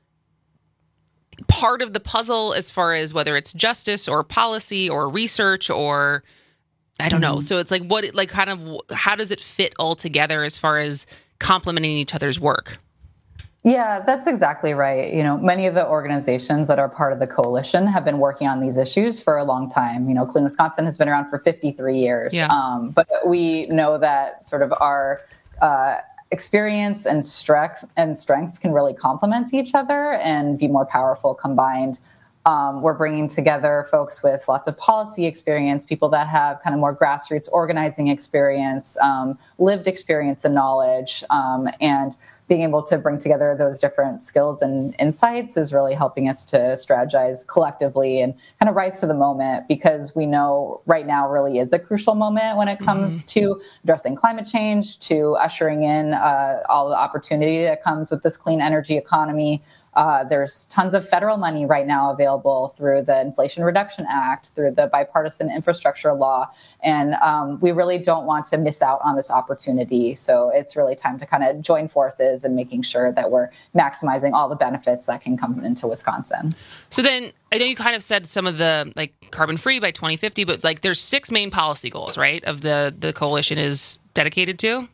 part of the puzzle as far as whether it's justice or policy or research or I don't know. So it's like, what, like kind of, how does it fit all together as far as complementing each other's work? Yeah, that's exactly right. You know, many of the organizations that are part of the coalition have been working on these issues for a long time. You know, Clean Wisconsin has been around for fifty-three years. Yeah. Um, but we know that sort of our uh, experience and strengths and strengths can really complement each other and be more powerful combined. Um, we're bringing together folks with lots of policy experience, people that have kind of more grassroots organizing experience, um, lived experience and knowledge, um, and being able to bring together those different skills and insights is really helping us to strategize collectively and kind of rise to the moment, because we know right now really is a crucial moment when it comes mm-hmm. to addressing climate change, to ushering in uh, all the opportunity that comes with this clean energy economy. Uh, there's tons of federal money right now available through the Inflation Reduction Act, through the bipartisan infrastructure law. And um, we really don't want to miss out on this opportunity. So it's really time to kind of join forces and making sure that we're maximizing all the benefits that can come into Wisconsin. So then I know you kind of said some of the like carbon free by twenty fifty, but like there's six main policy goals, right? Of the, the coalition is dedicated to?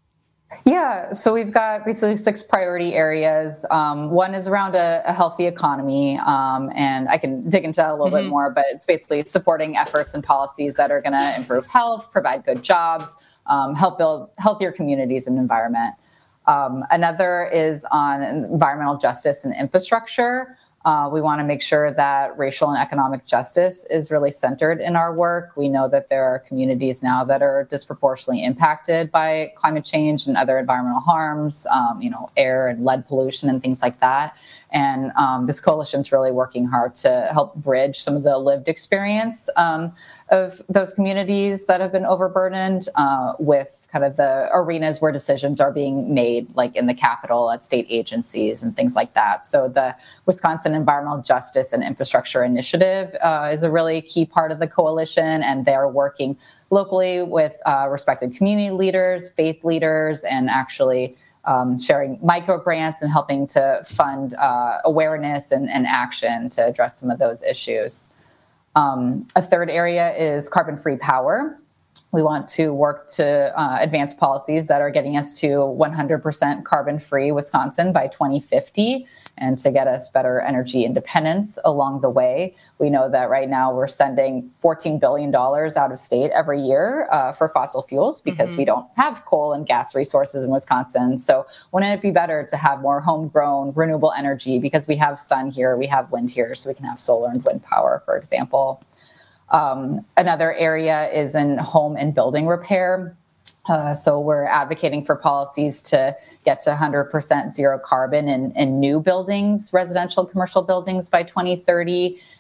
Yeah, so we've got basically six priority areas. Um, one is around a, a healthy economy, um, and I can dig into that a little mm-hmm. bit more, but it's basically supporting efforts and policies that are going to improve health, provide good jobs, um, help build healthier communities and environment. Um, another is on environmental justice and infrastructure. Uh, we want to make sure that racial and economic justice is really centered in our work. We know that there are communities now that are disproportionately impacted by climate change and other environmental harms, um, you know, air and lead pollution and things like that. And um, this coalition is really working hard to help bridge some of the lived experience um, of those communities that have been overburdened uh, with kind of the arenas where decisions are being made, like in the Capitol, at state agencies and things like that. So the Wisconsin Environmental Justice and Infrastructure Initiative uh, is a really key part of the coalition, and they're working locally with uh, respected community leaders, faith leaders, and actually um, sharing micro grants and helping to fund uh, awareness and, and action to address some of those issues. Um, a third area is carbon-free power. We want to work to uh, advance policies that are getting us to one hundred percent carbon-free Wisconsin by twenty fifty, and to get us better energy independence along the way. We know that right now we're sending fourteen billion dollars out of state every year uh, for fossil fuels because mm-hmm. we don't have coal and gas resources in Wisconsin. So wouldn't it be better to have more homegrown renewable energy, because we have sun here, we have wind here, so we can have solar and wind power, for example. Um, another area is in home and building repair. Uh, so we're advocating for policies to get to one hundred percent zero carbon in, in new buildings, residential, commercial buildings by twenty thirty,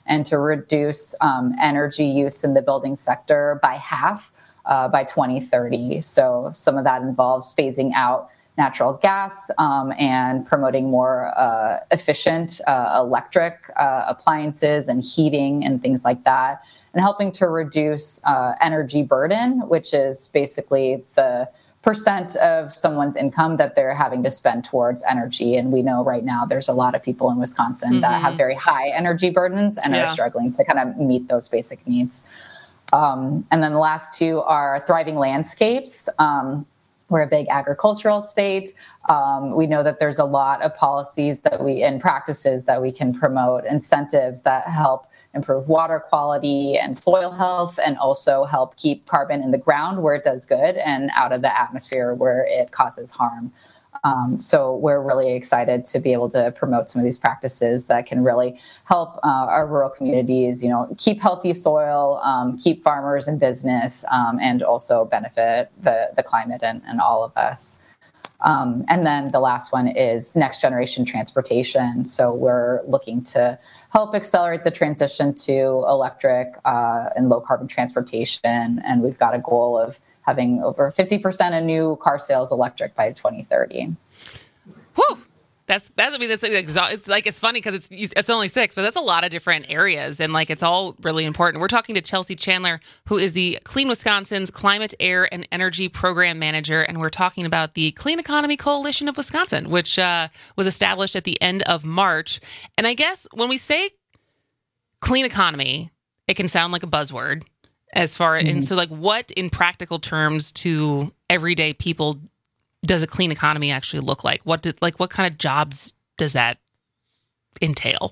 and to reduce um, energy use in the building sector by half uh, by twenty thirty. So some of that involves phasing out natural gas um, and promoting more uh, efficient uh, electric uh, appliances and heating and things like that, and helping to reduce uh, energy burden, which is basically the percent of someone's income that they're having to spend towards energy. And we know right now there's a lot of people in Wisconsin mm-hmm. that have very high energy burdens and yeah. are struggling to kind of meet those basic needs. Um, and then the last two are thriving landscapes. Um, we're a big agricultural state. Um, we know that there's a lot of policies that we and practices that we can promote, incentives that help improve water quality and soil health, and also help keep carbon in the ground where it does good and out of the atmosphere where it causes harm. Um, so we're really excited to be able to promote some of these practices that can really help uh, our rural communities, you know, keep healthy soil, um, keep farmers in business, um, and also benefit the, the climate and, and all of us. Um, and then the last one is next generation transportation. So we're looking to help accelerate the transition to electric uh, and low carbon transportation. And we've got a goal of having over fifty percent of new car sales electric by twenty thirty. Whew. That's, that's, I mean, that's like, it's like, it's funny because it's, it's only six, but that's a lot of different areas. And like, it's all really important. We're talking to Chelsea Chandler, who is the Clean Wisconsin's Climate, Air, and Energy Program Manager. And we're talking about the Clean Economy Coalition of Wisconsin, which uh, was established at the end of March. And I guess when we say clean economy, it can sound like a buzzword as far, mm-hmm. and so like what in practical terms to everyday people does a clean economy actually look like? What did, like, what kind of jobs does that entail?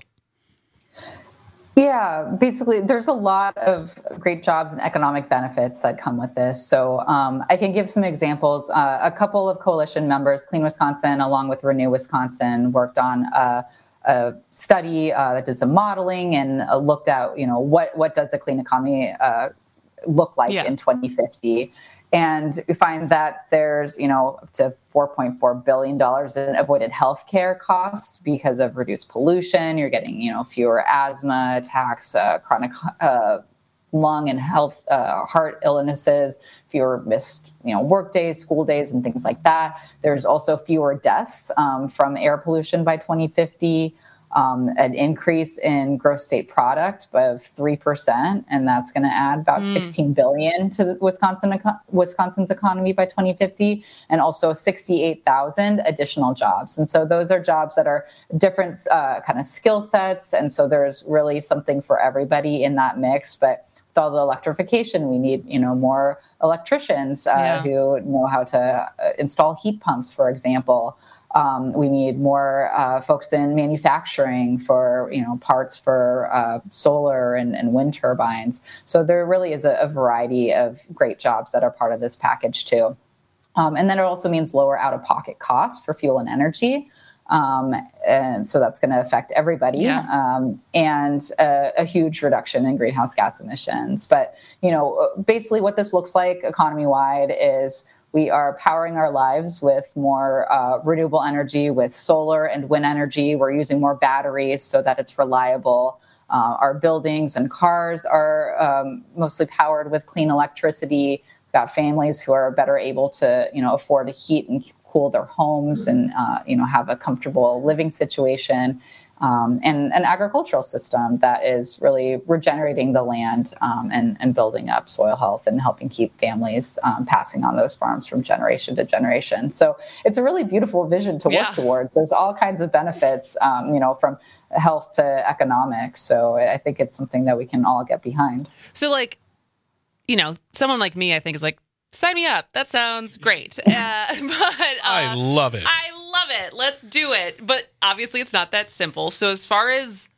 Yeah, basically, there's a lot of great jobs and economic benefits that come with this. So um, I can give some examples. Uh, a couple of coalition members, Clean Wisconsin, along with Renew Wisconsin, worked on uh, a study uh, that did some modeling and uh, looked at, you know, what what does the clean economy uh, look like yeah. in twenty fifty. And we find that there's, you know, up to four point four billion dollars in avoided healthcare costs because of reduced pollution. You're getting, you know, fewer asthma attacks, uh, chronic uh, lung and health, uh, heart illnesses, fewer missed, you know, work days, school days, and things like that. There's also fewer deaths um, from air pollution by twenty fifty. Um, an increase in gross state product of three percent, and that's going to add about mm. sixteen billion dollars to Wisconsin Wisconsin's economy by twenty fifty, and also sixty-eight thousand additional jobs. And so those are jobs that are different uh, kind of skill sets, and so there's really something for everybody in that mix. But with all the electrification, we need, you know, more electricians uh, yeah. who know how to uh, install heat pumps, for example. Um, we need more uh, folks in manufacturing for, you know, parts for uh, solar and, and wind turbines. So there really is a, a variety of great jobs that are part of this package too. Um, and then it also means lower out-of-pocket costs for fuel and energy. Um, and so that's going to affect everybody yeah. um, and a, a huge reduction in greenhouse gas emissions. But, you know, basically what this looks like economy-wide is we are powering our lives with more uh, renewable energy, with solar and wind energy. We're using more batteries so that it's reliable. Uh, our buildings and cars are um, mostly powered with clean electricity. We've got families who are better able to, you know, afford to heat and cool their homes and, uh, you know, have a comfortable living situation. Um, and an agricultural system that is really regenerating the land um, and, and building up soil health and helping keep families um, passing on those farms from generation to generation. So it's a really beautiful vision to work yeah. towards. There's all kinds of benefits, um, you know, from health to economics. So I think it's something that we can all get behind. So like, you know, someone like me, I think is like, sign me up. That sounds great. Uh, but uh, I love it. I love it. Let's do it. But obviously it's not that simple. So as far as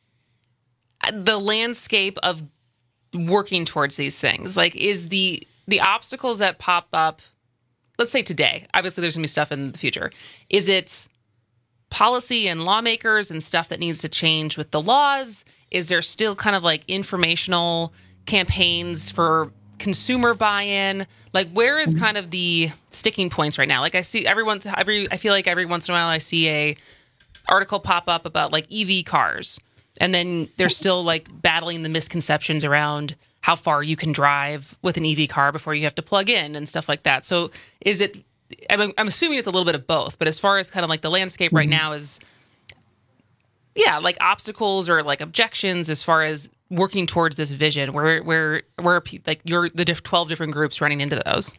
the landscape of working towards these things, like is the the obstacles that pop up, let's say today, obviously there's going to be stuff in the future. Is it policy and lawmakers and stuff that needs to change with the laws? Is there still kind of like informational campaigns for consumer buy-in? Like where is kind of the sticking points right now? Like I see everyone's every I feel like every once in a while I see a article pop up about like E V cars And then they're still like battling the misconceptions around how far you can drive with an E V car before you have to plug in and stuff like that. So is it, I'm, I'm assuming it's a little bit of both, but as far as kind of like the landscape right now is, yeah, like obstacles or like objections as far as working towards this vision, where, where, where like you're the twelve different groups running into those.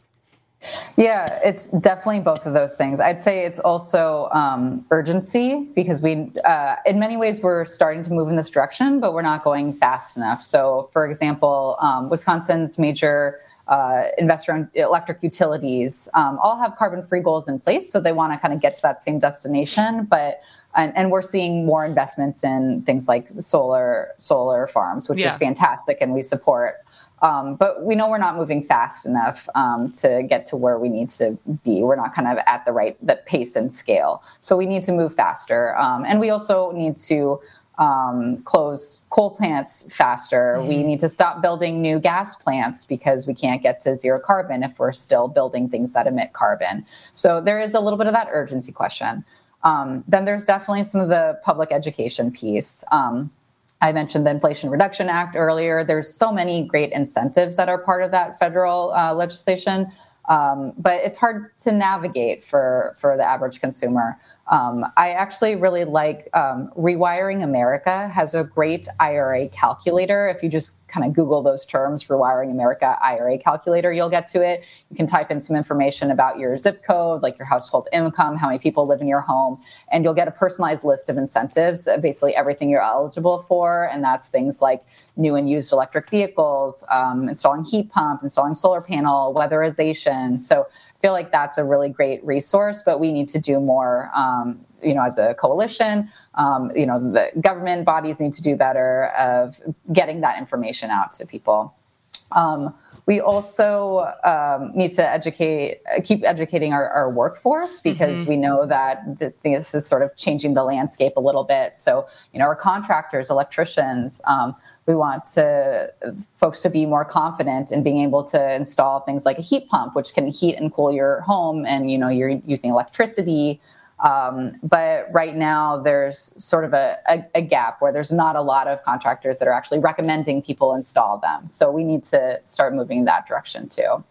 Yeah, it's definitely both of those things. I'd say it's also um, urgency because we, uh, in many ways, we're starting to move in this direction, but we're not going fast enough. So, for example, um, Wisconsin's major uh, investor-owned electric utilities um, all have carbon-free goals in place, so they want to kind of get to that same destination. But and, and we're seeing more investments in things like solar solar farms, which Yeah. is fantastic, and we support. Um, but we know we're not moving fast enough um, to get to where we need to be. We're not kind of at the right the pace and scale. So we need to move faster. Um, and we also need to um, close coal plants faster. Mm-hmm. We need to stop building new gas plants because we can't get to zero carbon if we're still building things that emit carbon. So there is a little bit of that urgency question. Um, then there's definitely some of the public education piece. Um, I mentioned the Inflation Reduction Act earlier. There's so many great incentives that are part of that federal uh, legislation, um, but it's hard to navigate for, for the average consumer. Um, I actually really like um, Rewiring America has a great I R A calculator. If you just kind of Google those terms, Rewiring America I R A calculator, you'll get to it. You can type in some information about your zip code, like your household income, how many people live in your home, and you'll get a personalized list of incentives, uh, basically everything you're eligible for. And that's things like new and used electric vehicles, um, installing heat pump, installing solar panel, weatherization. So I feel like that's a really great resource, but we need to do more, um, you know, as a coalition. Um, you know, the government bodies need to do better of getting that information out to people. Um, we also um, need to educate, keep educating our, our workforce because mm-hmm. we know that th- this is sort of changing the landscape a little bit. So, you know, our contractors, electricians, um, we want to folks to be more confident in being able to install things like a heat pump, which can heat and cool your home, and you know you're using electricity. Um, but right now, there's sort of a, a, a gap where there's not a lot of contractors that are actually recommending people install them. So we need to start moving in that direction too.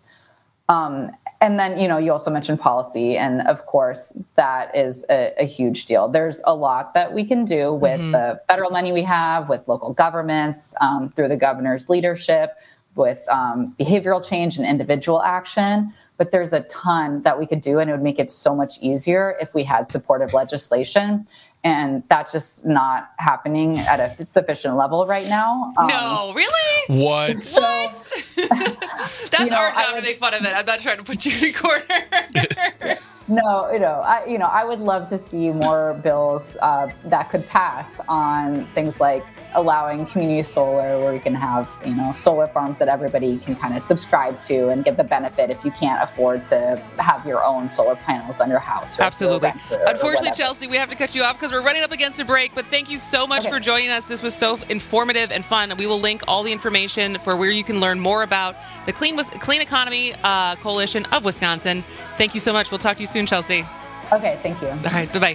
Um, and then, you know, you also mentioned policy, and of course, that is a, a huge deal. There's a lot that we can do with mm-hmm. the federal money we have, with local governments, um, through the governor's leadership, with um, behavioral change and individual action. But there's a ton that we could do, and it would make it so much easier if we had supportive legislation. And that's just not happening at a sufficient level right now. Um, no, really? What? So, That's you know, our job would, to make fun of it. I'm not trying to put you in a corner. No, you know, I, you know, I would love to see more bills uh, that could pass on things like allowing community solar, where you can have, you know, solar farms that everybody can kind of subscribe to and get the benefit if you can't afford to have your own solar panels on your house. Or Absolutely. Or Unfortunately, Chelsea, we have to cut you off because we're running up against a break. But thank you so much okay. for joining us. This was so informative and fun. We will link all the information for where you can learn more about the Clean Clean Economy uh, Coalition of Wisconsin. Thank you so much. We'll talk to you soon, Chelsea. Okay, thank you. All right, bye-bye.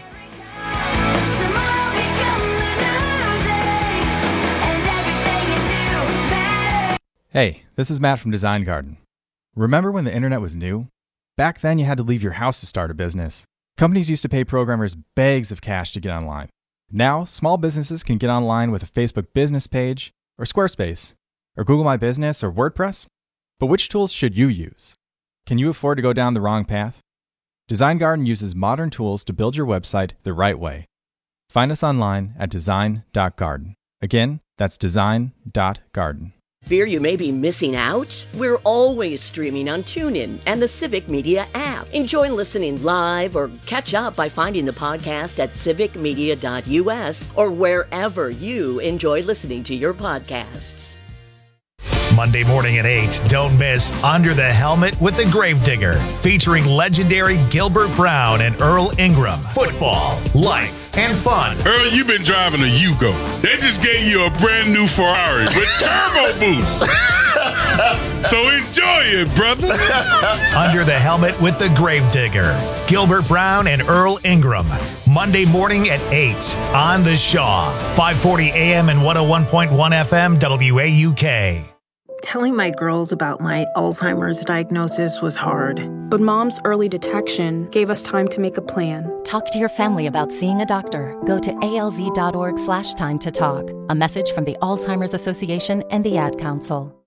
Hey, this is Matt from Design Garden. Remember when the internet was new? Back then, you had to leave your house to start a business. Companies used to pay programmers bags of cash to get online. Now, small businesses can get online with a Facebook business page, or Squarespace, or Google My Business, or WordPress. But which tools should you use? Can you afford to go down the wrong path? Design Garden uses modern tools to build your website the right way. Find us online at design dot garden. Again, that's design dot garden. Fear you may be missing out? We're always streaming on TuneIn and the Civic Media app. Enjoy listening live or catch up by finding the podcast at civic media dot u s or wherever you enjoy listening to your podcasts. Monday morning at eight, don't miss Under the Helmet with the Gravedigger, featuring legendary Gilbert Brown and Earl Ingram. Football, life, and fun. Earl, you've been driving a Yugo. They just gave you a brand new Ferrari with turbo boost. So enjoy it, brother. Under the Helmet with the Gravedigger, Gilbert Brown and Earl Ingram. Monday morning at eight on The Shaw. five forty a.m. and one oh one point one F M W A U K. Telling my girls about my Alzheimer's diagnosis was hard. But Mom's early detection gave us time to make a plan. Talk to your family about seeing a doctor. Go to alz.org slash time to talk. A message from the Alzheimer's Association and the Ad Council.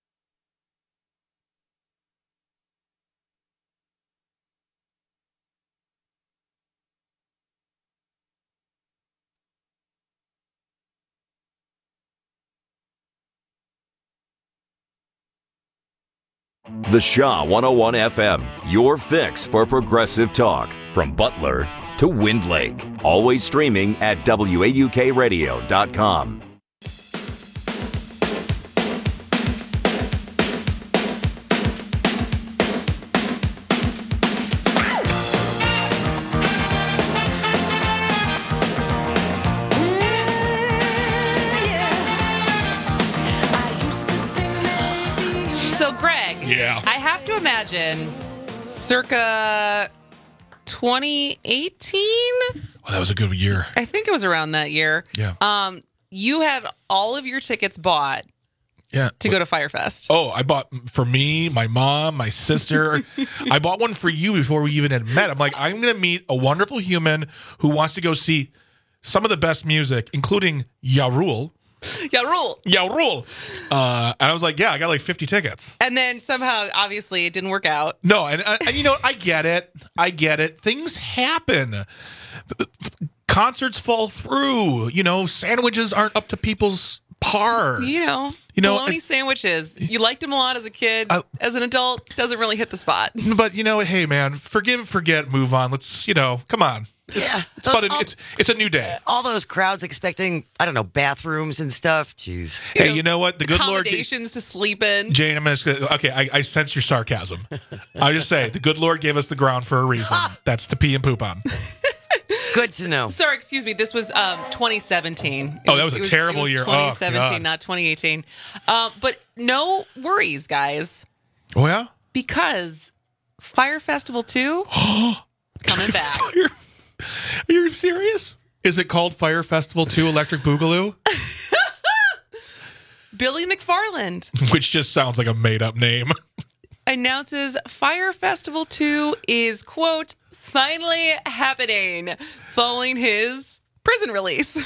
The Shaw one oh one F M, your fix for progressive talk. From Butler to Wind Lake. Always streaming at W A U K radio dot com. So, Greg, yeah. I have to imagine circa twenty eighteen? Oh, that was a good year. I think it was around that year. Yeah. Um, you had all of your tickets bought Yeah. to go to Firefest. Oh, I bought for me, my mom, my sister. I bought one for you before we even had met. I'm like, I'm going to meet a wonderful human who wants to go see some of the best music, including Ya Rule. Ya Rule. Ya Rule. Uh, and I was like, yeah, I got like fifty tickets. And then somehow, obviously, it didn't work out. No, and, and you know, I get it. I get it. Things happen. Concerts fall through. You know, sandwiches aren't up to people's par. You know, You know, bologna it- sandwiches. You liked them a lot as a kid. as an adult, doesn't really hit the spot. But you know, hey man, forgive, forget, move on. Let's, you know, come on. Yeah, It's, about a, it's it's a new day. all those crowds expecting, I don't know, bathrooms and stuff. Jeez. Hey, you know what? The good Lord. Accommodations to sleep in. Jane, I'm going to. Okay, I, I sense your sarcasm. I just say the good Lord gave us the ground for a reason. That's to pee and poop on. Good to know. Sorry, excuse me. This was um, twenty seventeen. It Oh, that was a it terrible it was year. Oh, twenty seventeen, God. not twenty eighteen. Uh, but no worries, guys, Oh yeah. because Fire Festival two coming back. Are you serious? Is it called Fire Festival two Electric Boogaloo? Billy McFarland Which just sounds like a made up name. announces Fire Festival two is, quote, finally happening following his prison release.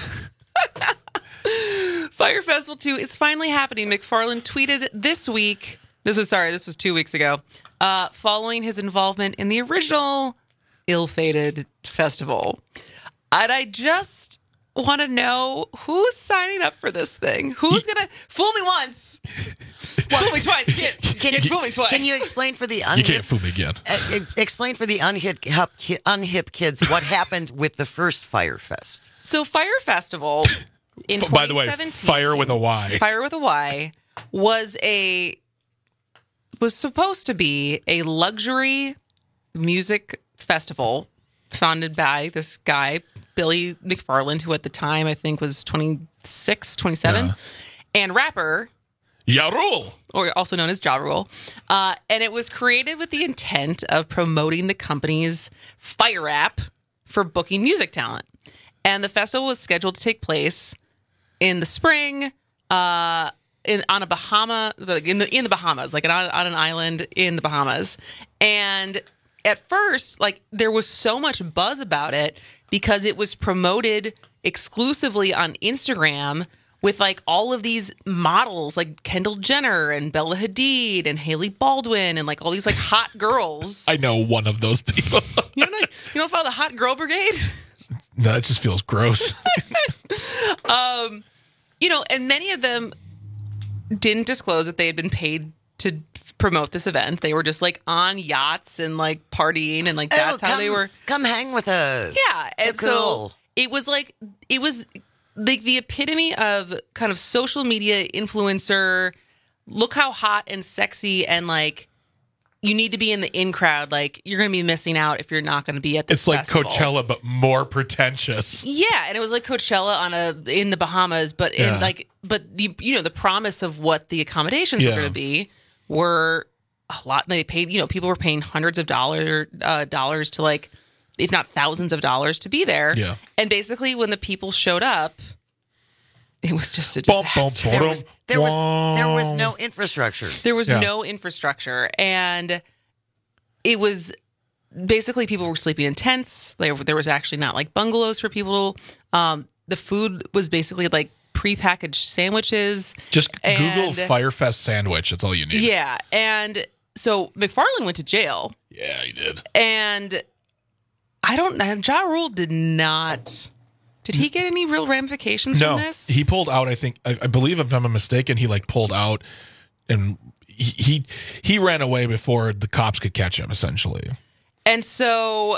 Fire Festival two is finally happening. McFarland tweeted this week. This was, sorry, this was two weeks ago. Uh, following his involvement in the original ill-fated festival. And I just want to know who's signing up for this thing. Who's going to fool me once? Fool me twice. Can't, can't fool me twice. Can you explain for the You unhip, can't fool me again. uh, uh, explain for the unhip, hup- ki- unhip kids what happened with the first Firefest? So Fire Festival in By the way, twenty seventeen, Fire with a Y. Fire with a Y was a was supposed to be a luxury music festival founded by this guy, Billy McFarland, who at the time I think was twenty-six, twenty-seven, Yeah. and rapper, Ya Rule, or also known as Ja Rule. Uh, and it was created with the intent of promoting the company's Fire app for booking music talent. And the festival was scheduled to take place in the spring, uh, in on a Bahama, like in the in the Bahamas, like on, on an island in the Bahamas. And at first, like there was so much buzz about it because it was promoted exclusively on Instagram with like all of these models, like Kendall Jenner and Bella Hadid and Haley Baldwin and like all these like hot girls. I know one of those people. You don't know, you don't follow the hot girl brigade? No, it just feels gross. um, you know, and many of them didn't disclose that they had been paid to promote this event. They were just like on yachts and like partying and like that's Oh, how come- they were. Come hang with us. Yeah, and So so cool. it was like it was like the epitome of kind of social media influencer. Look how hot and sexy and like you need to be in the in crowd. Like, you're going to be missing out if you're not going to be at this It's like festival. Coachella, but more pretentious. Yeah, and it was like Coachella on a in the Bahamas, but in Yeah. like, but the you know the promise of what the accommodations Yeah. were going to be were a lot. They paid, you know, people were paying hundreds of dollar uh, dollars to like, if not thousands of dollars to be there. Yeah. And basically, when the people showed up, it was just a Bum, disaster. bum, There was there was there was Wow. no infrastructure. There was Yeah. no infrastructure, and it was basically people were sleeping in tents. There, there was actually not like bungalows for people. Um, the food was basically like prepackaged sandwiches. Just Google And- Firefest sandwich. That's all you need. Yeah, and so McFarlane went to jail, Yeah, he did. and I don't know. Ja Rule did not. Did he get any real ramifications No, from this? he pulled out. I think. I, I believe, if I'm not mistaken, he like pulled out, and he, he he ran away before the cops could catch him. Essentially, And so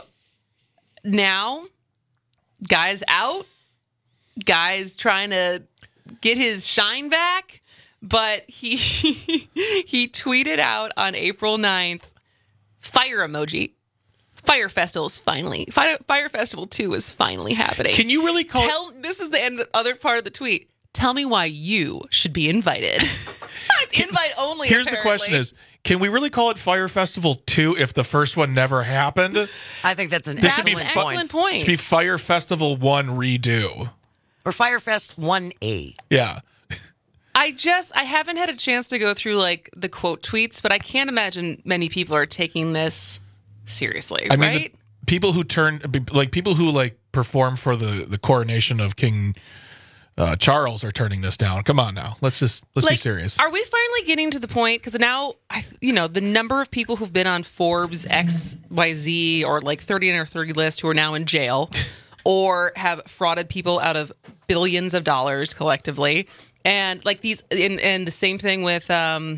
now, guy's out. Guy's trying to get his shine back, but he he tweeted out on April ninth, fire emoji. Fire Festival is finally Fire, Fire Festival two is finally happening. Can you really call Tell this is the end the other part of the tweet. Tell me why you should be invited. It's invite only. here's the apparently. question: Is can we really call it Fire Festival two if the first one never happened? I think that's an This should be excellent fu- point. excellent point. It should be Fire Festival one redo. Or Firefest one A. Yeah. I just I haven't had a chance to go through like the quote tweets, but I can't imagine many people are taking this seriously, I mean, right? the people who turn like people who like perform for the the coronation of King uh, Charles are turning this down. Come on now, let's just let's be Like, serious. Are we finally getting to the point? Because now, I, you know, the number of people who've been on Forbes X Y Z or like thirty under thirty list who are now in jail or have frauded people out of billions of dollars collectively, and like these, and, and the same thing with um,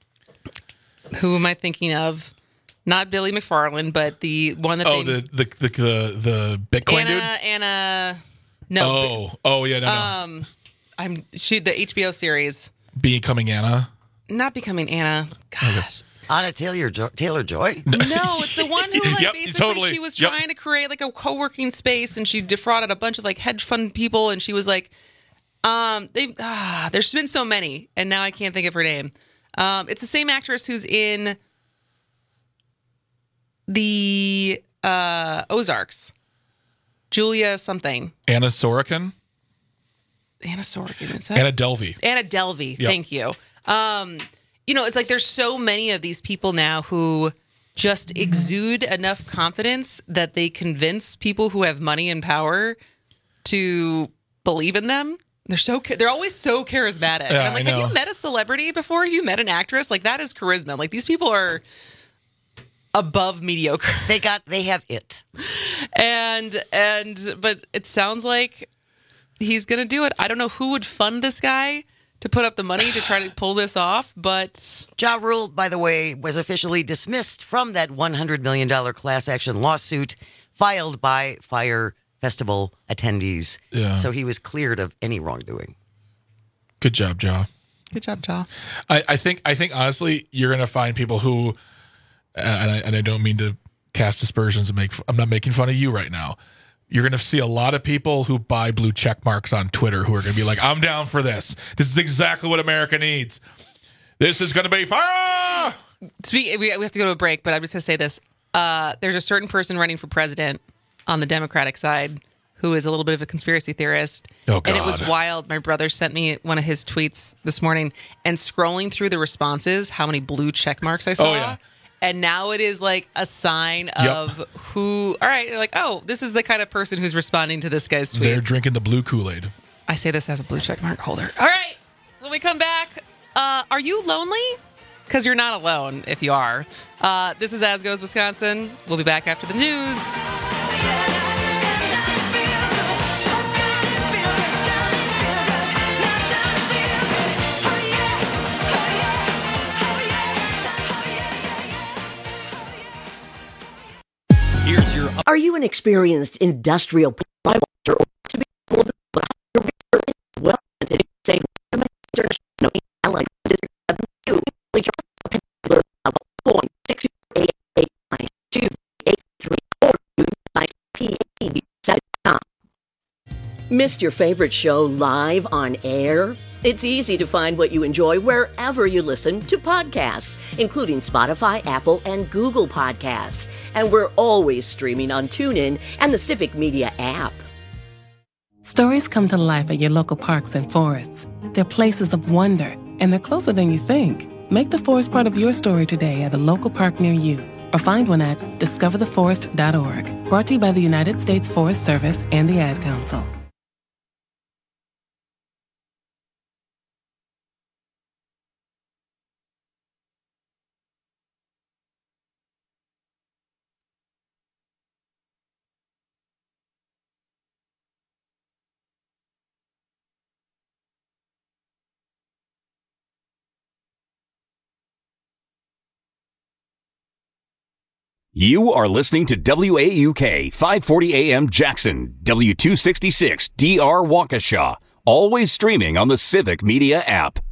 who am I thinking of? Not Billy McFarland, but the one that oh, they the, the the the the Bitcoin Anna dude. Anna. No. Oh, oh yeah, no, no. Um, I'm she the H B O series. Becoming Anna. Not Becoming Anna. Gosh. Anna Taylor jo- Taylor Joy. No, it's the one who like Yep, basically totally. she was Yep. trying to create like a co-working space, and she defrauded a bunch of like hedge fund people, and she was like, um, they ah, there's been so many, and now I can't think of her name. Um, it's the same actress who's in the uh, Ozarks, Julia something. Anna Sorokin. Anna Sorokin, is that? Anna Delvey. Anna Delvey, Yep. thank you. Um, you know, it's like there's so many of these people now who just exude enough confidence that they convince people who have money and power to believe in them. They're so they're always so charismatic. Yeah, and I'm like, I have know. you met a celebrity before? Have you met an actress? Like that is charisma. Like these people are above mediocre. They got they have it. And and but it sounds like he's gonna do it. I don't know who would fund this guy to put up the money to try to pull this off, but Ja Rule, by the way, was officially dismissed from that one hundred million dollars class action lawsuit filed by Fire Festival attendees. Yeah. So he was cleared of any wrongdoing. Good job, Ja. good job, Ja. I, I think I think honestly, you're gonna find people who, and I, and I don't mean to cast aspersions and make. I'm not making fun of you right now. You're gonna see a lot of people who buy blue check marks on Twitter who are gonna be like, "I'm down for this. This is exactly what America needs. This is gonna be fire." Speak, we, we have to go to a break, but I'm just gonna say this: uh, there's a certain person running for president on the Democratic side who is a little bit of a conspiracy theorist. Oh, And it was God. wild. My brother sent me one of his tweets this morning, and scrolling through the responses, how many blue check marks I saw. Oh, yeah. And now it is like a sign Yep. of who, all right, you're like, oh, this is the kind of person who's responding to this guy's tweet. They're drinking the blue Kool-Aid. I say this as a blue check mark holder. All right, when we come back, uh, are you lonely? Because you're not alone if you are. Uh, this is As Goes Wisconsin. We'll be back after the news. Here's your. Are you an experienced industrial ply washer or to be able to put your repair in? Well, today say international allied district you point six Missed your favorite show live on air? It's easy to find what you enjoy wherever you listen to podcasts, including Spotify, Apple, and Google Podcasts. And we're always streaming on TuneIn and the Civic Media app. Stories come to life at your local parks and forests. They're places of wonder, and they're closer than you think. Make the forest part of your story today at a local park near you, or find one at discover the forest dot org. Brought to you by the United States Forest Service and the Ad Council. You are listening to W A U K five forty A M Jackson, W two sixty-six D R Waukesha, always streaming on the Civic Media app.